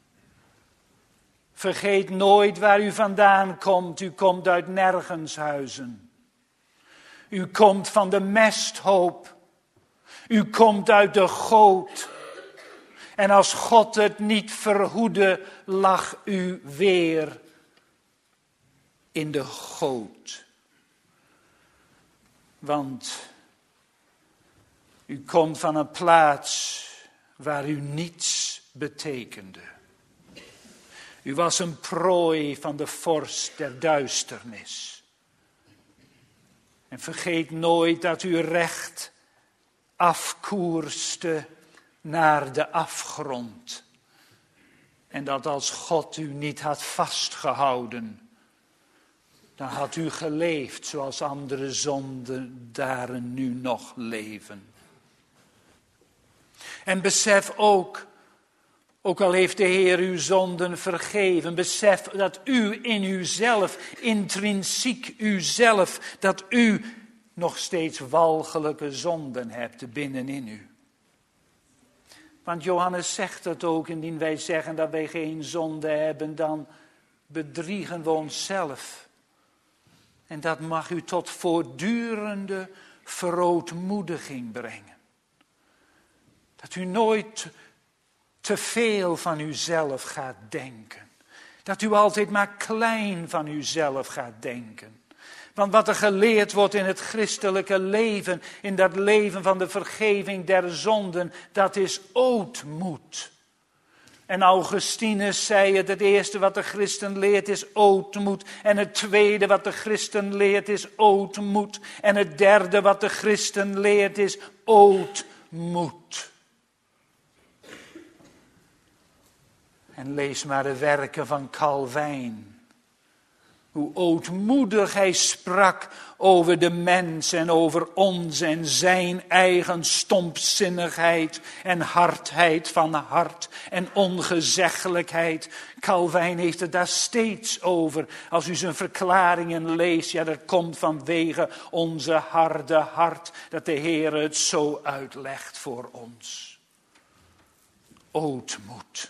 Vergeet nooit waar u vandaan komt. U komt uit nergenshuizen. U komt van de mesthoop. U komt uit de goot. En als God het niet verhoedde, lag u weer in de goot. Want u komt van een plaats waar u niets betekende. U was een prooi van de vorst der duisternis. En vergeet nooit dat u recht afkoerste naar de afgrond. En dat als God u niet had vastgehouden, dan had u geleefd zoals andere zondaren nu nog leven. En besef ook, ook al heeft de Heer uw zonden vergeven, besef dat u in uzelf, intrinsiek uzelf, dat u nog steeds walgelijke zonden hebt binnenin u. Want Johannes zegt het ook, indien wij zeggen dat wij geen zonde hebben, dan bedriegen we onszelf. En dat mag u tot voortdurende verootmoediging brengen. Dat u nooit te veel van uzelf gaat denken. Dat u altijd maar klein van uzelf gaat denken. Want wat er geleerd wordt in het christelijke leven, in dat leven van de vergeving der zonden, dat is ootmoed. En Augustinus zei het, het eerste wat de christen leert is ootmoed. En het tweede wat de christen leert is ootmoed. En het derde wat de christen leert is ootmoed. En lees maar de werken van Calvijn. Hoe ootmoedig hij sprak over de mens en over ons en zijn eigen stompzinnigheid en hardheid van hart en ongezeggelijkheid. Calvijn heeft het daar steeds over. Als u zijn verklaringen leest, ja, dat komt vanwege onze harde hart, dat de Heer het zo uitlegt voor ons. Ootmoed.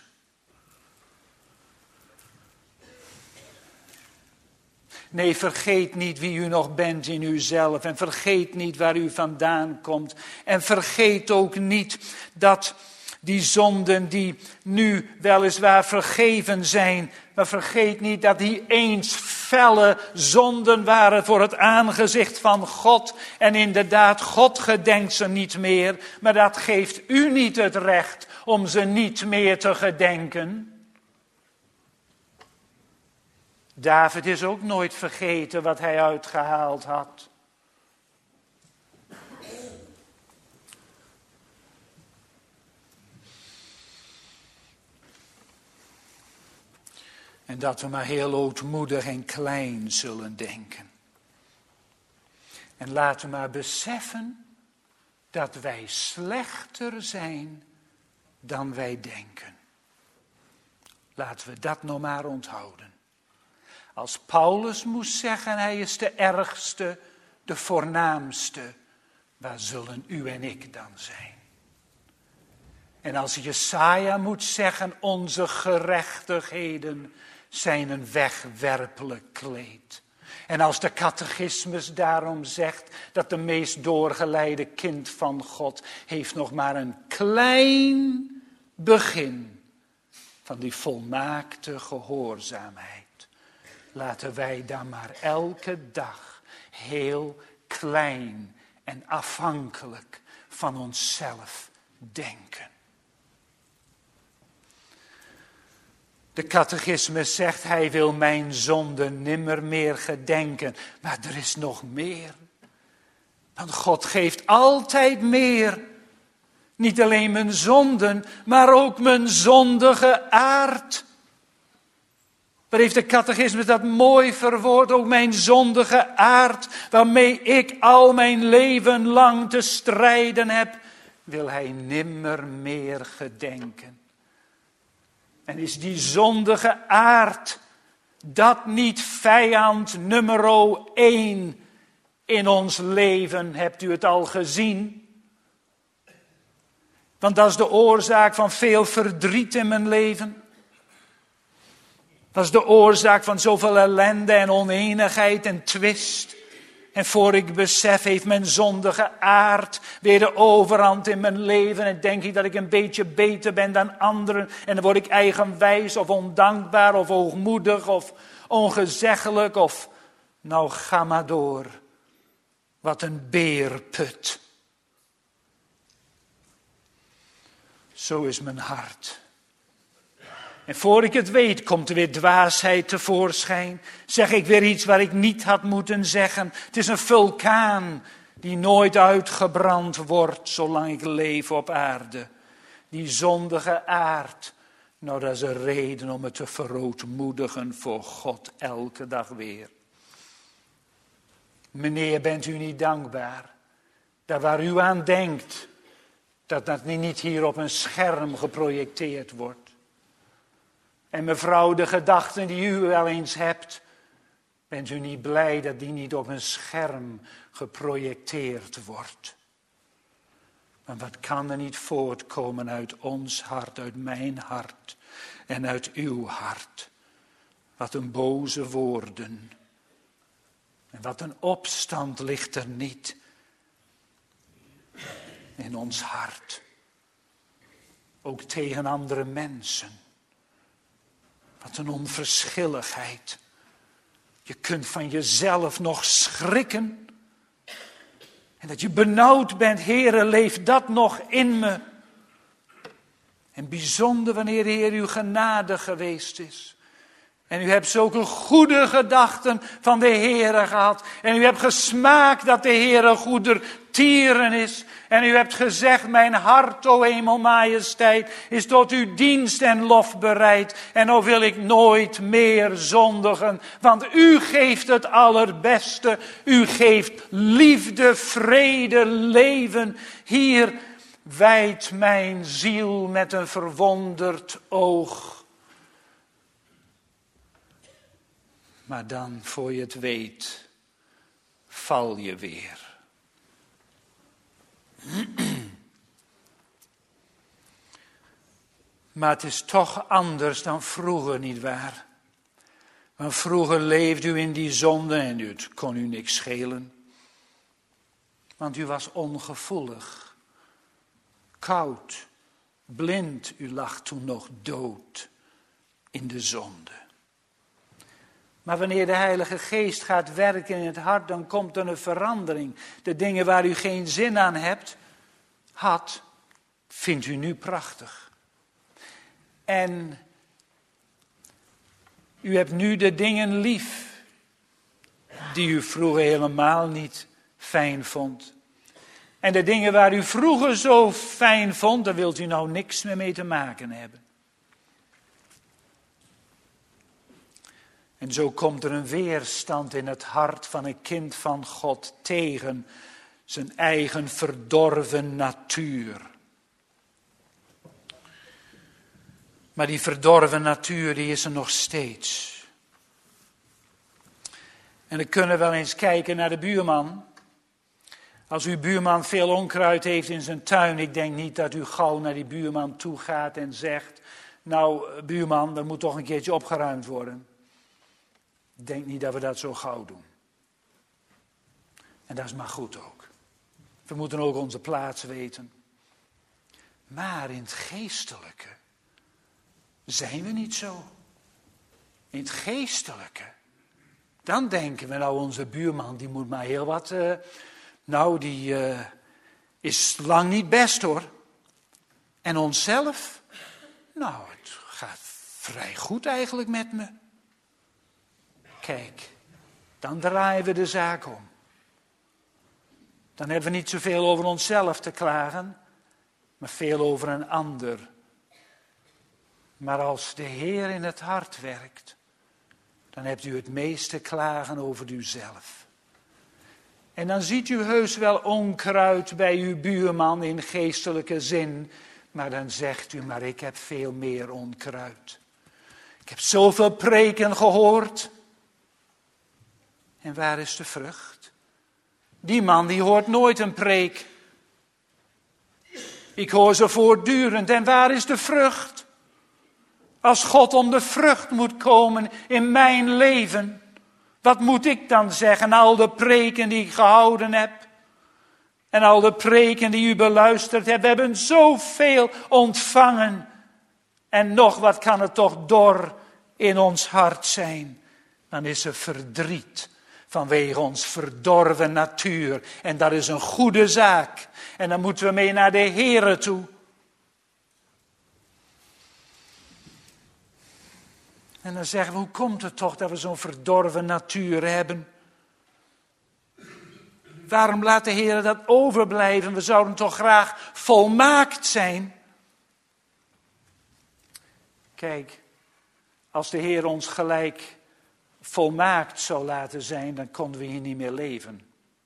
Nee, vergeet niet wie u nog bent in uzelf. En vergeet niet waar u vandaan komt. En vergeet ook niet dat die zonden die nu weliswaar vergeven zijn. Maar vergeet niet dat die eens felle zonden waren voor het aangezicht van God. En inderdaad, God gedenkt ze niet meer. Maar dat geeft u niet het recht om ze niet meer te gedenken. David is ook nooit vergeten wat hij uitgehaald had. En dat we maar heel ootmoedig en klein zullen denken. En laten we maar beseffen dat wij slechter zijn dan wij denken. Laten we dat nog maar onthouden. Als Paulus moest zeggen, hij is de ergste, de voornaamste, waar zullen u en ik dan zijn? En als Jesaja moet zeggen, onze gerechtigheden zijn een wegwerpelijk kleed. En als de catechismus daarom zegt dat de meest doorgeleide kind van God heeft nog maar een klein begin van die volmaakte gehoorzaamheid. Laten wij dan maar elke dag heel klein en afhankelijk van onszelf denken. De catechismus zegt, hij wil mijn zonde nimmer meer gedenken. Maar er is nog meer. Want God geeft altijd meer. Niet alleen mijn zonden, maar ook mijn zondige aard. Waar heeft de catechismus dat mooi verwoord, ook mijn zondige aard, waarmee ik al mijn leven lang te strijden heb, wil hij nimmer meer gedenken. En is die zondige aard dat niet vijand nummer één in ons leven? Hebt u het al gezien? Want dat is de oorzaak van veel verdriet in mijn leven. Dat is de oorzaak van zoveel ellende en oneenigheid en twist. En voor ik besef, heeft mijn zondige aard weer de overhand in mijn leven. En denk ik dat ik een beetje beter ben dan anderen. En dan word ik eigenwijs of ondankbaar of hoogmoedig of ongezeggelijk. Of nou ga maar door. Wat een beerput. Zo is mijn hart. En voor ik het weet, komt er weer dwaasheid tevoorschijn. Zeg ik weer iets waar ik niet had moeten zeggen. Het is een vulkaan die nooit uitgebrand wordt, zolang ik leef op aarde. Die zondige aard. Nou, dat is een reden om het te verootmoedigen voor God elke dag weer. Meneer, bent u niet dankbaar? Dat waar u aan denkt, dat dat niet hier op een scherm geprojecteerd wordt. En mevrouw, de gedachten die u wel eens hebt, bent u niet blij dat die niet op een scherm geprojecteerd wordt? Maar wat kan er niet voortkomen uit ons hart, uit mijn hart en uit uw hart? Wat een boze woorden. En wat een opstand ligt er niet in ons hart. Ook tegen andere mensen. Wat een onverschilligheid. Je kunt van jezelf nog schrikken. En dat je benauwd bent, Heere, leeft dat nog in me. En bijzonder wanneer de Heer uw genade geweest is. En u hebt zulke goede gedachten van de Heere gehad. En u hebt gesmaakt dat de Heere goedertieren is. En u hebt gezegd, mijn hart, o hemelmajesteit, is tot uw dienst en lof bereid. En nou wil ik nooit meer zondigen. Want u geeft het allerbeste. U geeft liefde, vrede, leven. Hier wijdt mijn ziel met een verwonderd oog. Maar dan, voor je het weet, val je weer. Maar het is toch anders dan vroeger, nietwaar? Want vroeger leefde u in die zonde en het kon u niks schelen. Want u was ongevoelig, koud, blind. U lag toen nog dood in de zonde. Maar wanneer de Heilige Geest gaat werken in het hart, dan komt er een verandering. De dingen waar u geen zin aan hebt, had, vindt u nu prachtig. En u hebt nu de dingen lief, die u vroeger helemaal niet fijn vond. En de dingen waar u vroeger zo fijn vond, daar wilt u nou niks meer mee te maken hebben. En zo komt er een weerstand in het hart van een kind van God tegen zijn eigen verdorven natuur. Maar die verdorven natuur, die is er nog steeds. En dan kunnen we wel eens kijken naar de buurman. Als uw buurman veel onkruid heeft in zijn tuin, ik denk niet dat u gauw naar die buurman toe gaat en zegt, nou buurman, dat moet toch een keertje opgeruimd worden. Ik denk niet dat we dat zo gauw doen. En dat is maar goed ook. We moeten ook onze plaats weten. Maar in het geestelijke zijn we niet zo. In het geestelijke. Dan denken we, nou onze buurman die moet maar heel wat, uh, nou die uh, is lang niet best hoor. En onszelf, nou het gaat vrij goed eigenlijk met me. Kijk, dan draaien we de zaak om. Dan hebben we niet zoveel over onszelf te klagen, maar veel over een ander. Maar als de Heer in het hart werkt, dan hebt u het meeste klagen over uzelf. En dan ziet u heus wel onkruid bij uw buurman in geestelijke zin, maar dan zegt u, maar ik heb veel meer onkruid. Ik heb zoveel preken gehoord. En waar is de vrucht? Die man die hoort nooit een preek. Ik hoor ze voortdurend. En waar is de vrucht? Als God om de vrucht moet komen in mijn leven, wat moet ik dan zeggen? Al de preken die ik gehouden heb. En al de preken die u beluisterd hebt. We hebben zoveel ontvangen. En nog wat kan het toch dor in ons hart zijn. Dan is er verdriet vanwege ons verdorven natuur. En dat is een goede zaak. En dan moeten we mee naar de Here toe. En dan zeggen we, hoe komt het toch dat we zo'n verdorven natuur hebben? Waarom laat de Heer dat overblijven? We zouden toch graag volmaakt zijn? Kijk, als de Heer ons gelijk volmaakt zou laten zijn, dan konden we hier niet meer leven.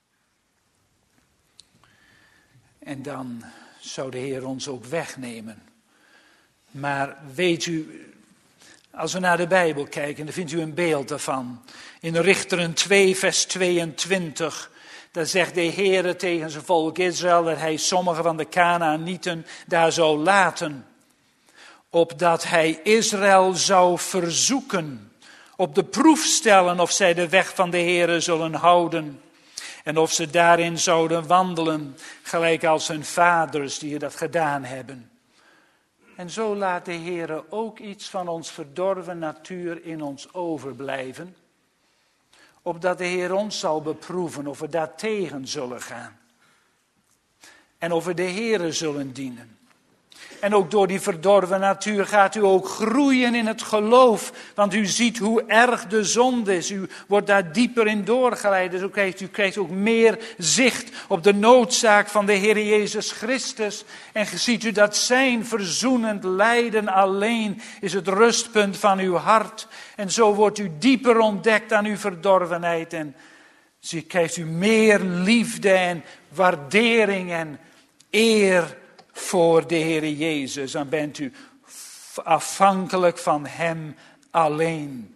En dan zou de Heer ons ook wegnemen. Maar weet u, als we naar de Bijbel kijken, dan vindt u een beeld daarvan. In Richteren twee, vers tweeëntwintig, daar zegt de Heer tegen zijn volk Israël dat hij sommige van de Kanaanieten daar zou laten. Opdat hij Israël zou verzoeken, op de proef stellen of zij de weg van de Heer zullen houden. En of ze daarin zouden wandelen, gelijk als hun vaders die dat gedaan hebben. En zo laat de Heer ook iets van ons verdorven natuur in ons overblijven. Opdat de Heer ons zal beproeven of we daar tegen zullen gaan. En of we de Heer zullen dienen. En ook door die verdorven natuur gaat u ook groeien in het geloof. Want u ziet hoe erg de zonde is. U wordt daar dieper in doorgeleid. Dus u krijgt, u krijgt ook meer zicht op de noodzaak van de Heer Jezus Christus. En ziet u dat zijn verzoenend lijden alleen is het rustpunt van uw hart. En zo wordt u dieper ontdekt aan uw verdorvenheid. En zo krijgt u meer liefde en waardering en eer voor de Heer Jezus. Dan bent u afhankelijk van Hem alleen.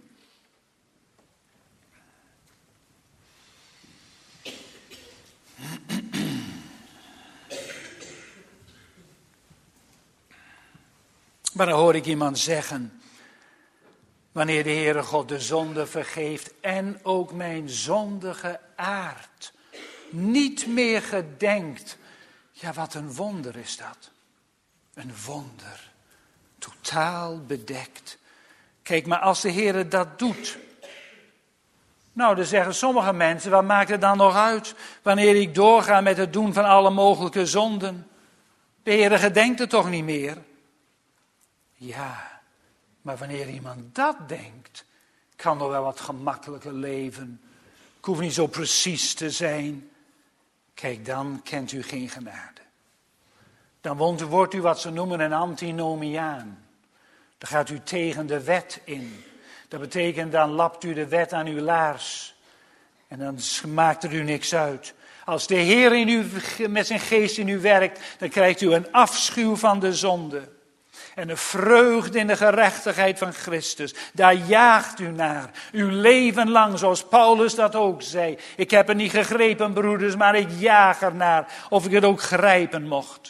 Maar dan hoor ik iemand zeggen, wanneer de Heere God de zonde vergeeft en ook mijn zondige aard niet meer gedenkt. Ja, wat een wonder is dat. Een wonder. Totaal bedekt. Kijk, maar als de Heere dat doet. Nou, dan zeggen sommige mensen, wat maakt het dan nog uit wanneer ik doorga met het doen van alle mogelijke zonden? De Heere gedenkt het toch niet meer? Ja, maar wanneer iemand dat denkt, kan er wel wat gemakkelijker leven. Ik hoef niet zo precies te zijn. Kijk, dan kent u geen genade. Dan wordt u wat ze noemen een antinomiaan. Dan gaat u tegen de wet in. Dat betekent, dan lapt u de wet aan uw laars. En dan maakt er u niks uit. Als de Heer in u, met zijn geest in u werkt, dan krijgt u een afschuw van de zonde. En een vreugde in de gerechtigheid van Christus. Daar jaagt u naar. Uw leven lang, zoals Paulus dat ook zei. Ik heb er niet gegrepen, broeders, maar ik jaag ernaar. Of ik het ook grijpen mocht.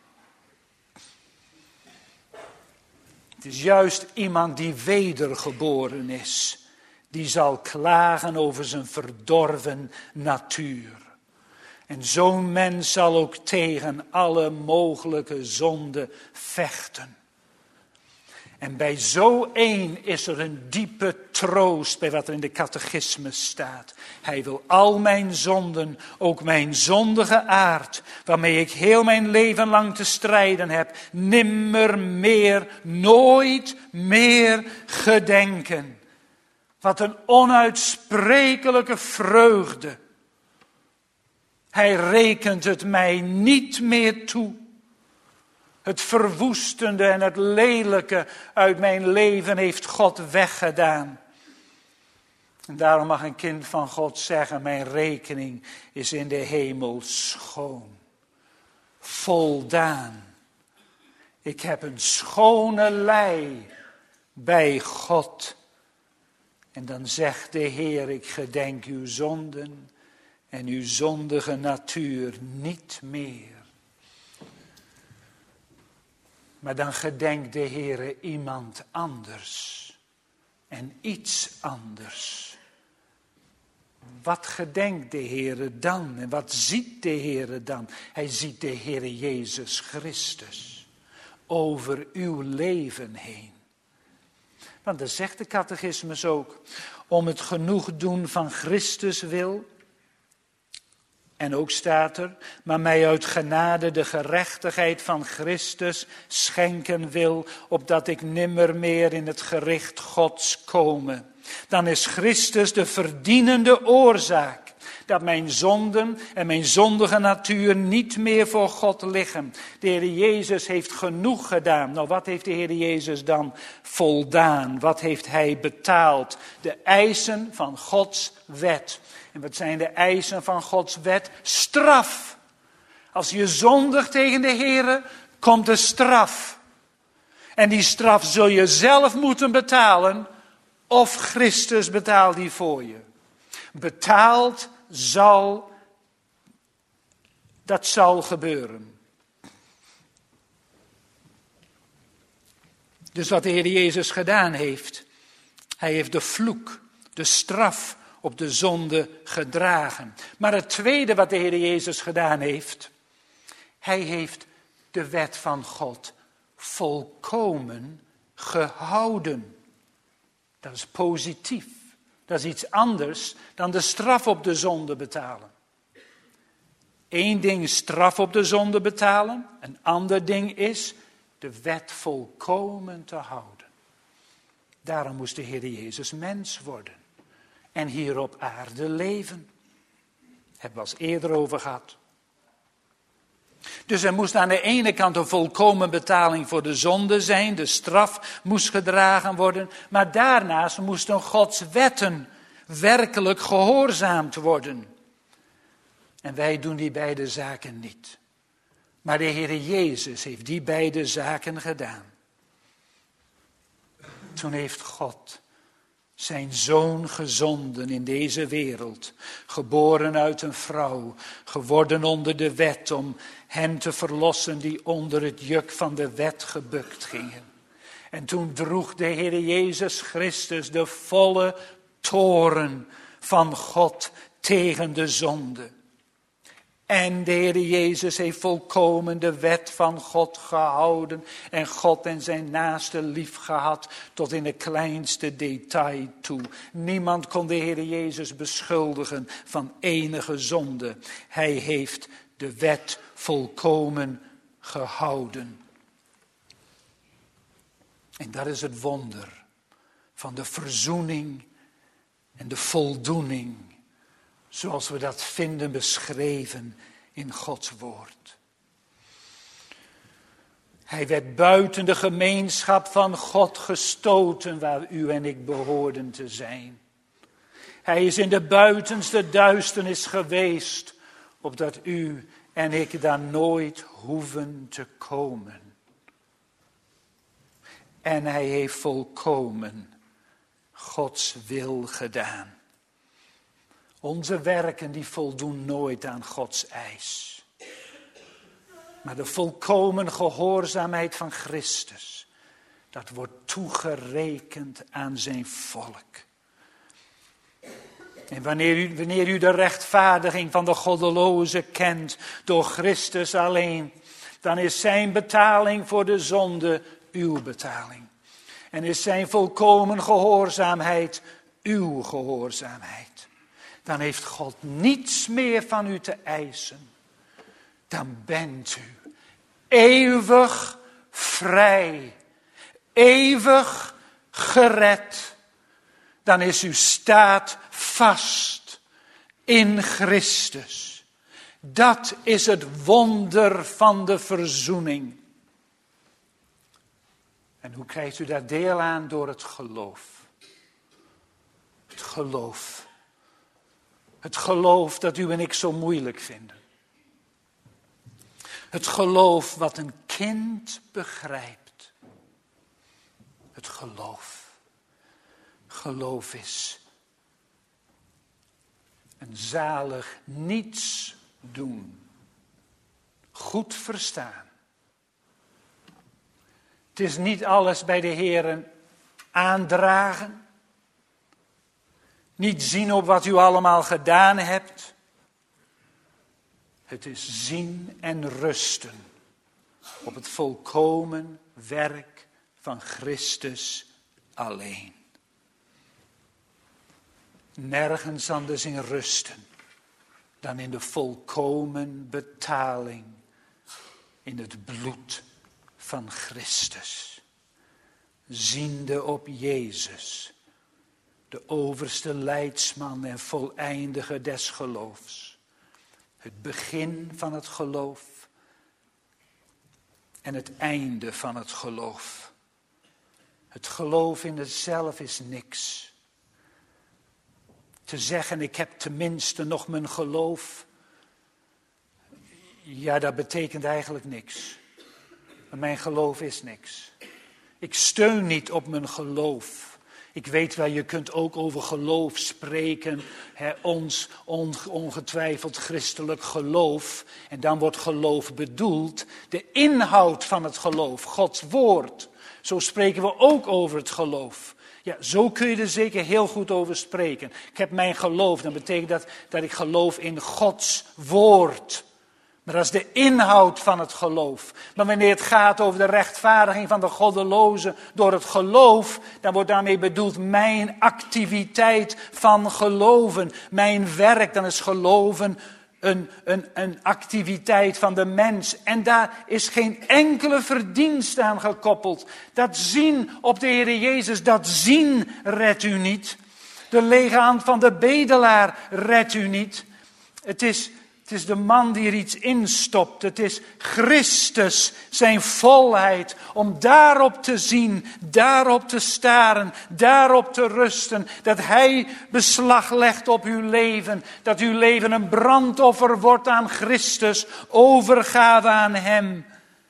Het is juist iemand die wedergeboren is. Die zal klagen over zijn verdorven natuur. En zo'n mens zal ook tegen alle mogelijke zonden vechten. En bij zo één is er een diepe troost bij wat er in de catechismus staat. Hij wil al mijn zonden, ook mijn zondige aard, waarmee ik heel mijn leven lang te strijden heb, nimmer meer, nooit meer gedenken. Wat een onuitsprekelijke vreugde. Hij rekent het mij niet meer toe. Het verwoestende en het lelijke uit mijn leven heeft God weggedaan. En daarom mag een kind van God zeggen, mijn rekening is in de hemel schoon. Voldaan. Ik heb een schone lei bij God. En dan zegt de Heer, ik gedenk uw zonden en uw zondige natuur niet meer. Maar dan gedenkt de Heer iemand anders. En iets anders. Wat gedenkt de Heer dan? En wat ziet de Heer dan? Hij ziet de Heer Jezus Christus. Over uw leven heen. Want dat zegt de catechismus ook. Om het genoegdoen van Christus wil. En ook staat er, maar mij uit genade de gerechtigheid van Christus schenken wil, opdat ik nimmer meer in het gericht Gods kome. Dan is Christus de verdienende oorzaak, dat mijn zonden en mijn zondige natuur niet meer voor God liggen. De Heer Jezus heeft genoeg gedaan. Nou, wat heeft de Heer Jezus dan voldaan? Wat heeft Hij betaald? De eisen van Gods wet. En wat zijn de eisen van Gods wet? Straf. Als je zondigt tegen de Heer, komt er straf. En die straf zul je zelf moeten betalen, of Christus betaalt die voor je. Betaald zal, dat zal gebeuren. Dus wat de Heer Jezus gedaan heeft, Hij heeft de vloek, de straf op de zonde gedragen. Maar het tweede wat de Heer Jezus gedaan heeft, Hij heeft de wet van God volkomen gehouden. Dat is positief. Dat is iets anders dan de straf op de zonde betalen. Eén ding is straf op de zonde betalen. Een ander ding is de wet volkomen te houden. Daarom moest de Heer Jezus mens worden. En hier op aarde leven. Hebben we al eerder over gehad. Dus er moest aan de ene kant een volkomen betaling voor de zonde zijn. De straf moest gedragen worden. Maar daarnaast moesten Gods wetten werkelijk gehoorzaamd worden. En wij doen die beide zaken niet. Maar de Heer Jezus heeft die beide zaken gedaan. Toen heeft God zijn zoon gezonden in deze wereld, geboren uit een vrouw, geworden onder de wet om hen te verlossen die onder het juk van de wet gebukt gingen. En toen droeg de Heer Jezus Christus de volle toorn van God tegen de zonde. En de Heer Jezus heeft volkomen de wet van God gehouden en God en zijn naaste lief gehad tot in het kleinste detail toe. Niemand kon de Heer Jezus beschuldigen van enige zonde. Hij heeft de wet volkomen gehouden. En dat is het wonder van de verzoening en de voldoening, zoals we dat vinden beschreven in Gods woord. Hij werd buiten de gemeenschap van God gestoten waar u en ik behoorden te zijn. Hij is in de buitenste duisternis geweest, opdat u en ik daar nooit hoeven te komen. En hij heeft volkomen Gods wil gedaan. Onze werken die voldoen nooit aan Gods eis. Maar de volkomen gehoorzaamheid van Christus, dat wordt toegerekend aan zijn volk. En wanneer u, wanneer u de rechtvaardiging van de goddeloze kent door Christus alleen, dan is zijn betaling voor de zonde uw betaling. En is zijn volkomen gehoorzaamheid uw gehoorzaamheid. Dan heeft God niets meer van u te eisen. Dan bent u eeuwig vrij, eeuwig gered. Dan is uw staat vast in Christus. Dat is het wonder van de verzoening. En hoe krijgt u daar deel aan? Door het geloof. Het geloof. Het geloof dat u en ik zo moeilijk vinden. Het geloof wat een kind begrijpt. Het geloof. Geloof is een zalig niets doen. Goed verstaan. Het is niet alles bij de Heeren aandragen. Niet zien op wat u allemaal gedaan hebt. Het is zien en rusten op het volkomen werk van Christus alleen. Nergens anders in rusten dan in de volkomen betaling in het bloed van Christus. Ziende op Jezus, de overste leidsman en voleindiger des geloofs. Het begin van het geloof en het einde van het geloof. Het geloof in het zelf is niks. Te zeggen, ik heb tenminste nog mijn geloof. Ja, dat betekent eigenlijk niks. Maar mijn geloof is niks. Ik steun niet op mijn geloof. Ik weet wel, je kunt ook over geloof spreken. Hè, ons ongetwijfeld christelijk geloof. En dan wordt geloof bedoeld. De inhoud van het geloof, Gods woord. Zo spreken we ook over het geloof. Ja, zo kun je er zeker heel goed over spreken. Ik heb mijn geloof, dan betekent dat dat ik geloof in Gods woord. Maar dat is de inhoud van het geloof. Maar wanneer het gaat over de rechtvaardiging van de goddeloze door het geloof, dan wordt daarmee bedoeld mijn activiteit van geloven. Mijn werk, dan is geloven een, een, een activiteit van de mens. En daar is geen enkele verdienste aan gekoppeld. Dat zien op de Heer Jezus, dat zien redt u niet. De lege hand van de bedelaar redt u niet. Het is... Het is de man die er iets instopt. Het is Christus, zijn volheid. Om daarop te zien, daarop te staren, daarop te rusten. Dat hij beslag legt op uw leven. Dat uw leven een brandoffer wordt aan Christus. Overgave aan hem.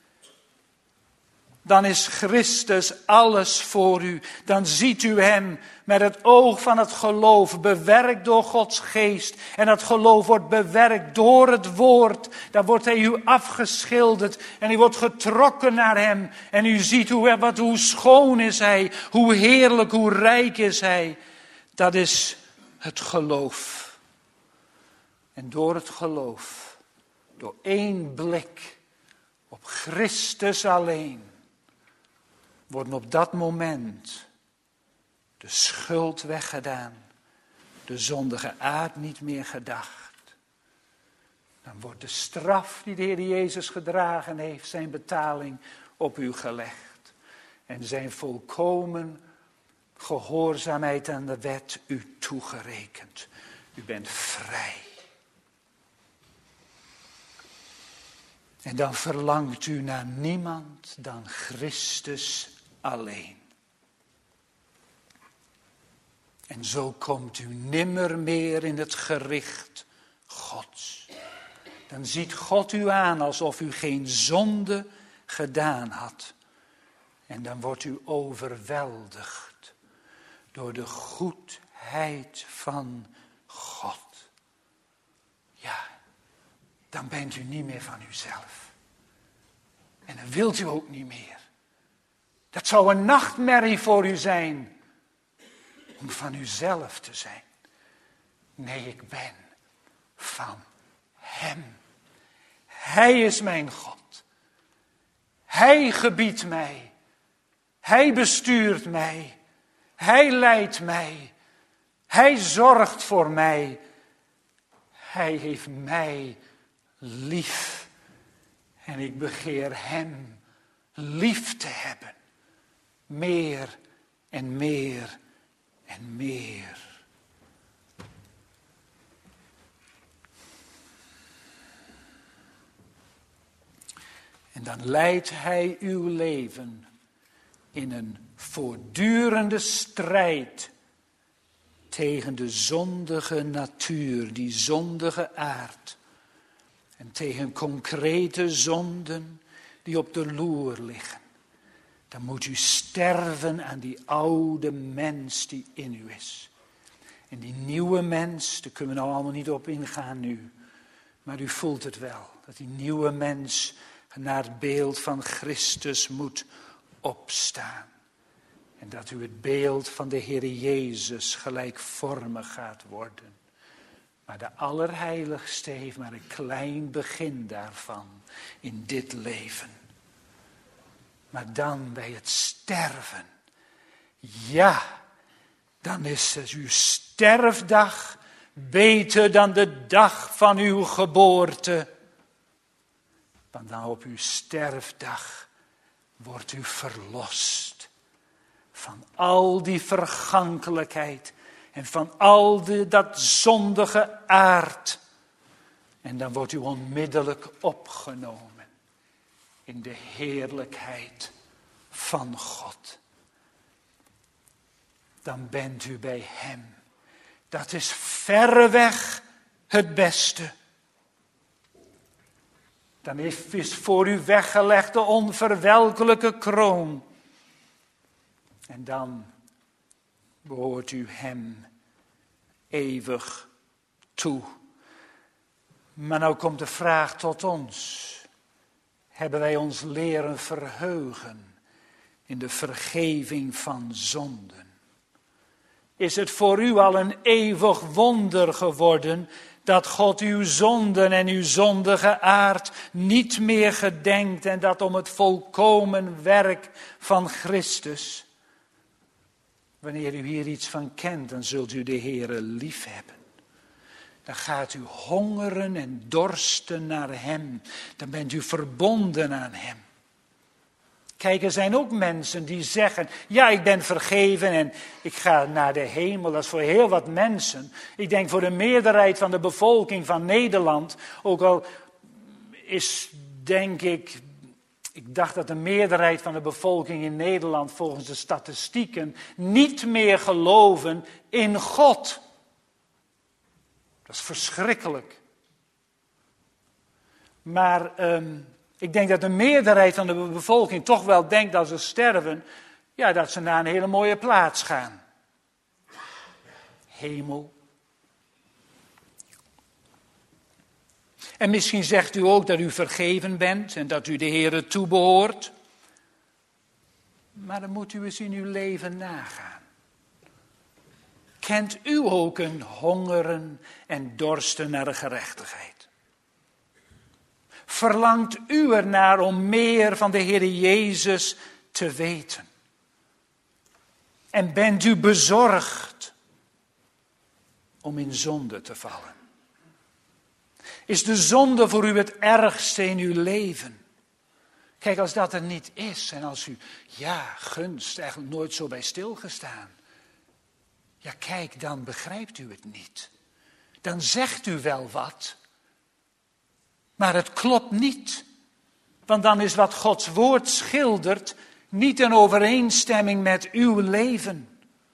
Dan is Christus alles voor u. Dan ziet u hem met het oog van het geloof, bewerkt door Gods geest. En dat geloof wordt bewerkt door het woord. Dan wordt hij u afgeschilderd en u wordt getrokken naar hem. En u ziet hoe, wat, hoe schoon is hij, hoe heerlijk, hoe rijk is hij. Dat is het geloof. En door het geloof, door één blik op Christus alleen, worden op dat moment de schuld weggedaan, de zondige aard niet meer gedacht. Dan wordt de straf die de Heer Jezus gedragen heeft, zijn betaling op u gelegd. En zijn volkomen gehoorzaamheid aan de wet u toegerekend. U bent vrij. En dan verlangt u naar niemand dan Christus alleen. En zo komt u nimmer meer in het gericht Gods. Dan ziet God u aan alsof u geen zonde gedaan had. En dan wordt u overweldigd door de goedheid van God. Ja, dan bent u niet meer van uzelf. En dan wilt u ook niet meer. Dat zou een nachtmerrie voor u zijn. Om van uzelf te zijn. Nee, ik ben van Hem. Hij is mijn God. Hij gebiedt mij. Hij bestuurt mij. Hij leidt mij. Hij zorgt voor mij. Hij heeft mij lief. En ik begeer Hem lief te hebben. Meer en meer en meer. En dan leidt Hij uw leven in een voortdurende strijd tegen de zondige natuur, die zondige aard. En tegen concrete zonden die op de loer liggen. Dan moet u sterven aan die oude mens die in u is. En die nieuwe mens, daar kunnen we nou allemaal niet op ingaan nu. Maar u voelt het wel, dat die nieuwe mens naar het beeld van Christus moet opstaan. En dat u het beeld van de Heer Jezus gelijkvormig gaat worden. Maar de Allerheiligste heeft maar een klein begin daarvan in dit leven. Maar dan bij het sterven, ja, dan is het uw sterfdag beter dan de dag van uw geboorte. Want dan op uw sterfdag wordt u verlost van al die vergankelijkheid en van al die, dat zondige aard. En dan wordt u onmiddellijk opgenomen in de heerlijkheid van God. Dan bent u bij Hem. Dat is verreweg het beste. Dan is voor u weggelegd de onverwelkelijke kroon. En dan behoort u Hem eeuwig toe. Maar nou komt de vraag tot ons. Hebben wij ons leren verheugen in de vergeving van zonden? Is het voor u al een eeuwig wonder geworden dat God uw zonden en uw zondige aard niet meer gedenkt en dat om het volkomen werk van Christus? Wanneer u hier iets van kent, dan zult u de Heere lief hebben. Dan gaat u hongeren en dorsten naar Hem. Dan bent u verbonden aan Hem. Kijk, er zijn ook mensen die zeggen, ja, ik ben vergeven en ik ga naar de hemel. Dat is voor heel wat mensen. Ik denk voor de meerderheid van de bevolking van Nederland, ook al is, denk ik, ik dacht dat de meerderheid van de bevolking in Nederland volgens de statistieken niet meer geloven in God. Dat is verschrikkelijk. Maar um, ik denk dat de meerderheid van de bevolking toch wel denkt als ze sterven, ja, dat ze naar een hele mooie plaats gaan. Hemel. En misschien zegt u ook dat u vergeven bent en dat u de Heere toebehoort. Maar dan moet u eens in uw leven nagaan. Kent u ook een hongeren en dorsten naar de gerechtigheid? Verlangt u ernaar om meer van de Heer Jezus te weten? En bent u bezorgd om in zonde te vallen? Is de zonde voor u het ergste in uw leven? Kijk, als dat er niet is en als u, ja, gunst, eigenlijk nooit zo bij stilgestaan. Ja, kijk, dan begrijpt u het niet. Dan zegt u wel wat, maar het klopt niet Want dan is wat Gods woord schildert niet in overeenstemming met uw leven.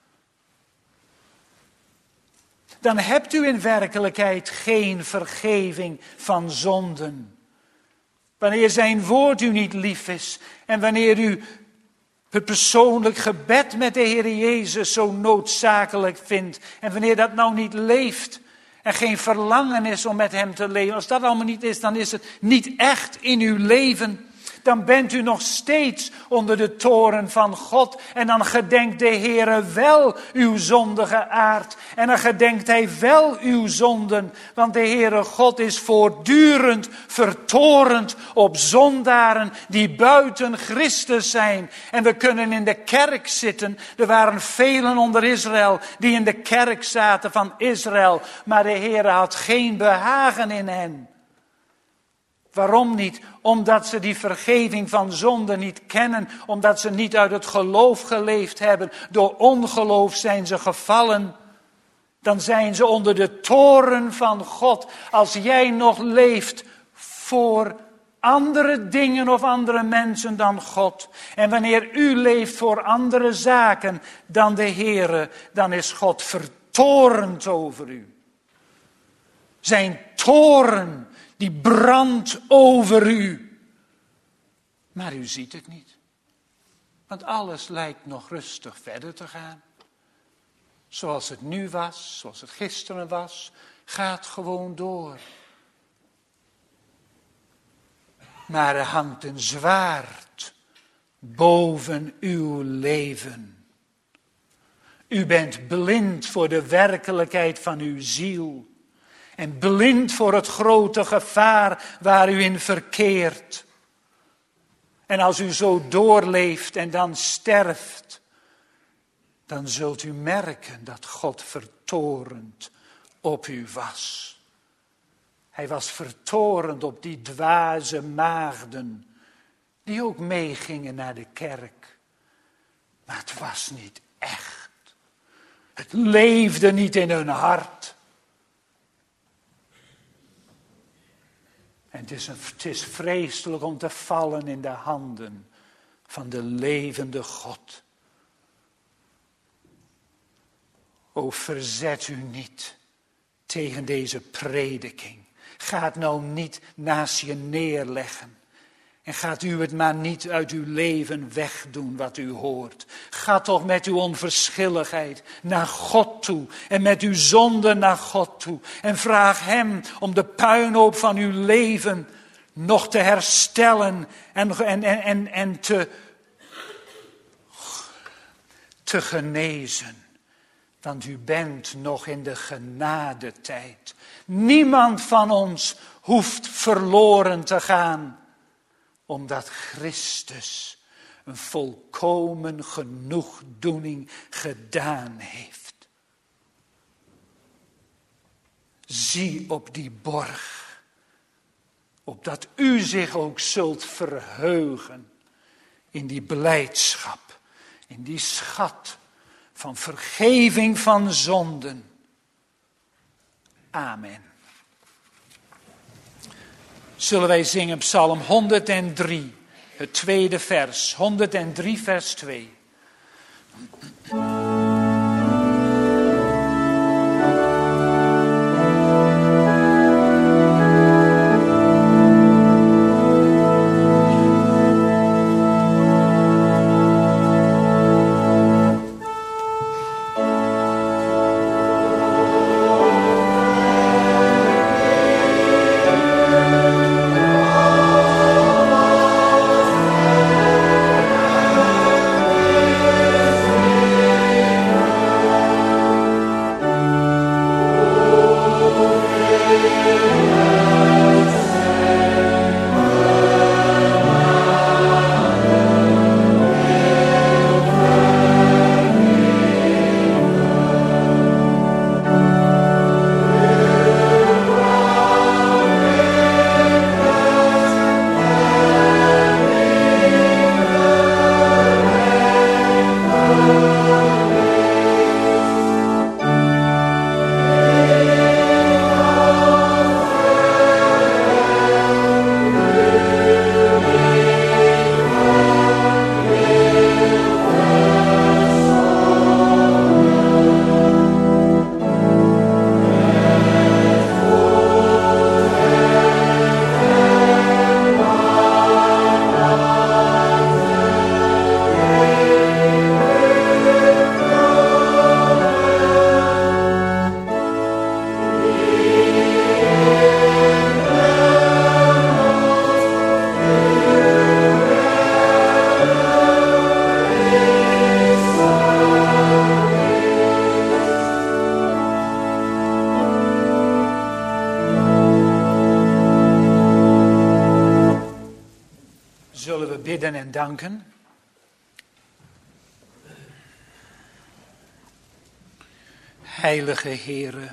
Dan hebt u in werkelijkheid geen vergeving van zonden. Wanneer zijn woord u niet lief is en wanneer u het persoonlijk gebed met de Heer Jezus zo noodzakelijk vindt en wanneer dat nou niet leeft en geen verlangen is om met hem te leven, als dat allemaal niet is, dan is het niet echt in uw leven. Dan bent u nog steeds onder de toorn van God. En dan gedenkt de Heere wel uw zondige aard. En dan gedenkt hij wel uw zonden. Want de Heere God is voortdurend vertorend op zondaren die buiten Christus zijn. En we kunnen in de kerk zitten. Er waren velen onder Israël die in de kerk zaten van Israël. Maar de Heere had geen behagen in hen. Waarom niet? Omdat ze die vergeving van zonde niet kennen. Omdat ze niet uit het geloof geleefd hebben. Door ongeloof zijn ze gevallen. Dan zijn ze onder de toorn van God. Als jij nog leeft voor andere dingen of andere mensen dan God. En wanneer u leeft voor andere zaken dan de Heere, dan is God vertorend over u. Zijn toorn die brandt over u. Maar u ziet het niet. Want alles lijkt nog rustig verder te gaan. Zoals het nu was, zoals het gisteren was, gaat gewoon door. Maar er hangt een zwaard boven uw leven. U bent blind voor de werkelijkheid van uw ziel. En blind voor het grote gevaar waar u in verkeert. En als u zo doorleeft en dan sterft, dan zult u merken dat God vertorend op u was. Hij was vertorend op die dwaze maagden, die ook meegingen naar de kerk. Maar het was niet echt. Het leefde niet in hun hart. En het is, een, het is vreselijk om te vallen in de handen van de levende God. O, verzet u niet tegen deze prediking. Ga het nou niet naast je neerleggen. En gaat u het maar niet uit uw leven wegdoen wat u hoort. Ga toch met uw onverschilligheid naar God toe. En met uw zonde naar God toe. En vraag hem om de puinhoop van uw leven nog te herstellen. En, en, en, en te, te genezen. Want u bent nog in de genadetijd. Niemand van ons hoeft verloren te gaan. Omdat Christus een volkomen genoegdoening gedaan heeft. Zie op die borg. Opdat u zich ook zult verheugen. In die blijdschap. In die schat van vergeving van zonden. Amen. Zullen wij zingen Psalm honderddrie, het tweede vers, honderddrie vers twee. bidden en danken. Heilige Heere,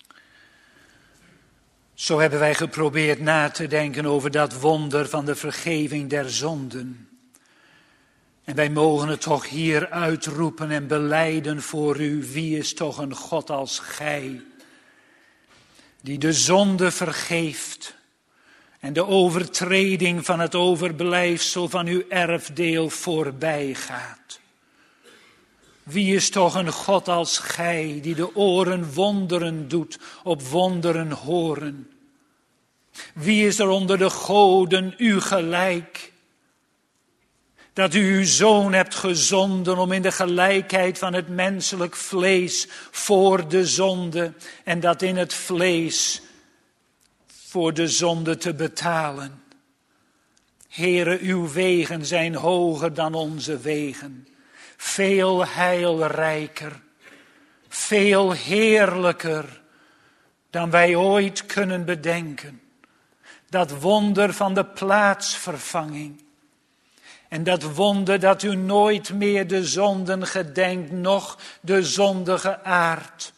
zo hebben wij geprobeerd na te denken over dat wonder van de vergeving der zonden. En wij mogen het toch hier uitroepen en belijden voor u, wie is toch een God als gij, die de zonde vergeeft en de overtreding van het overblijfsel van uw erfdeel voorbij gaat. Wie is toch een God als gij, die de oren wonderen doet op wonderen horen? Wie is er onder de goden u gelijk? Dat u uw zoon hebt gezonden om in de gelijkheid van het menselijk vlees voor de zonde en dat in het vlees voor de zonde te betalen. Heere, uw wegen zijn hoger dan onze wegen. Veel heilrijker, veel heerlijker dan wij ooit kunnen bedenken. Dat wonder van de plaatsvervanging. En dat wonder dat u nooit meer de zonden gedenkt, noch de zondige aard.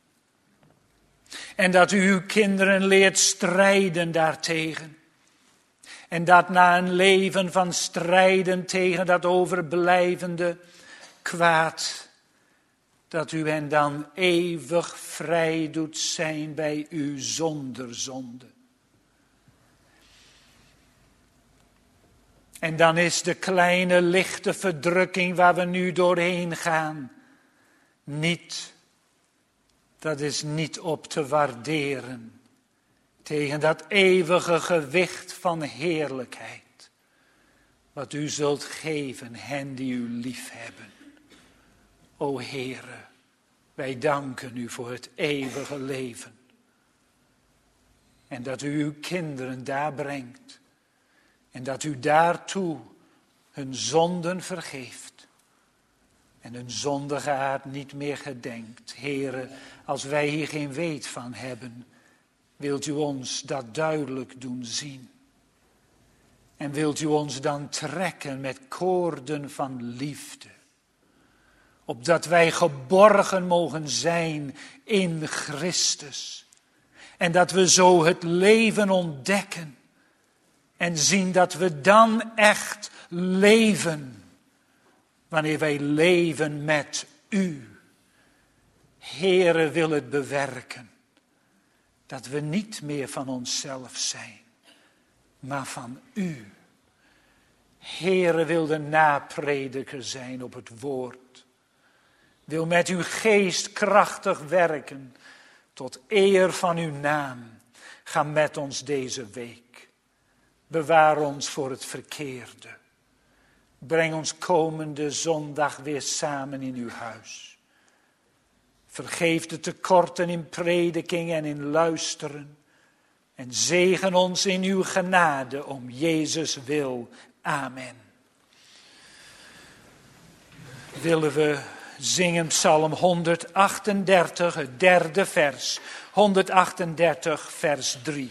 En dat u uw kinderen leert strijden daartegen. En dat na een leven van strijden tegen dat overblijvende kwaad, dat u hen dan eeuwig vrij doet zijn bij u zonder zonde. En dan is de kleine lichte verdrukking waar we nu doorheen gaan niet, dat is niet op te waarderen tegen dat eeuwige gewicht van heerlijkheid, wat u zult geven hen die u lief hebben. O Heere, wij danken u voor het eeuwige leven. En dat u uw kinderen daar brengt. En dat u daartoe hun zonden vergeeft. En hun zondige aard niet meer gedenkt. Heere, als wij hier geen weet van hebben, wilt u ons dat duidelijk doen zien. En wilt u ons dan trekken met koorden van liefde. Opdat wij geborgen mogen zijn in Christus. En dat we zo het leven ontdekken. En zien dat we dan echt leven. Wanneer wij leven met u. Heere, wil het bewerken. Dat we niet meer van onszelf zijn. Maar van u. Heere, wil de naprediker zijn op het woord. Wil met uw geest krachtig werken. Tot eer van uw naam. Ga met ons deze week. Bewaar ons voor het verkeerde. Breng ons komende zondag weer samen in uw huis. Vergeef de tekorten in prediking en in luisteren. En zegen ons in uw genade om Jezus wil. Amen. Willen we zingen Psalm honderdachtendertig, het derde vers. honderdachtendertig, vers drie.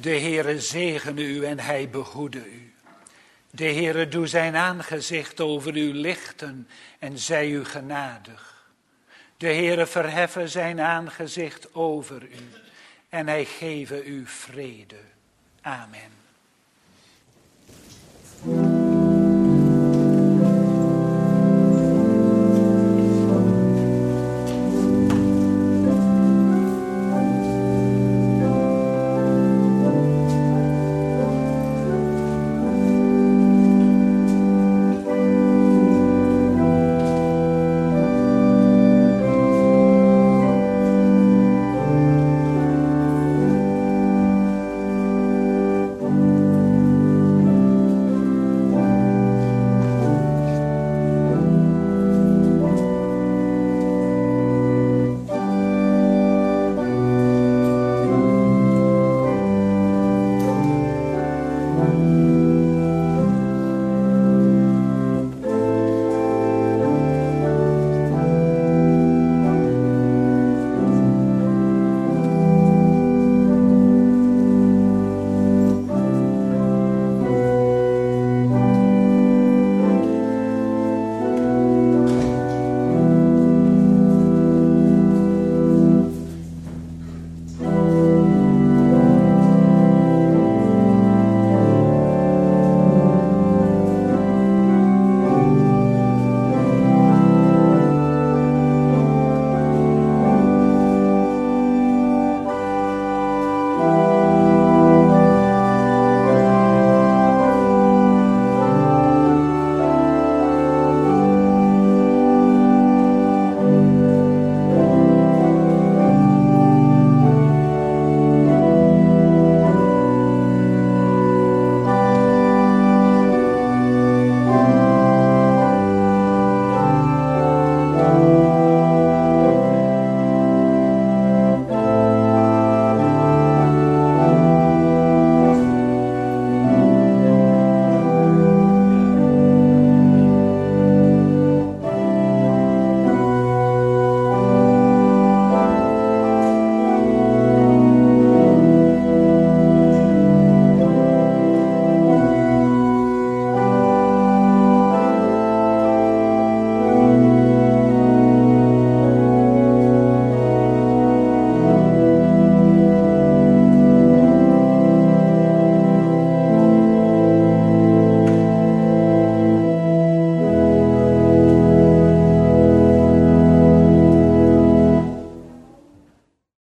De Heere zegene u en hij behoede u. De Heere doe zijn aangezicht over u lichten en zij u genadig. De Heere verheffen zijn aangezicht over u en hij geve u vrede. Amen.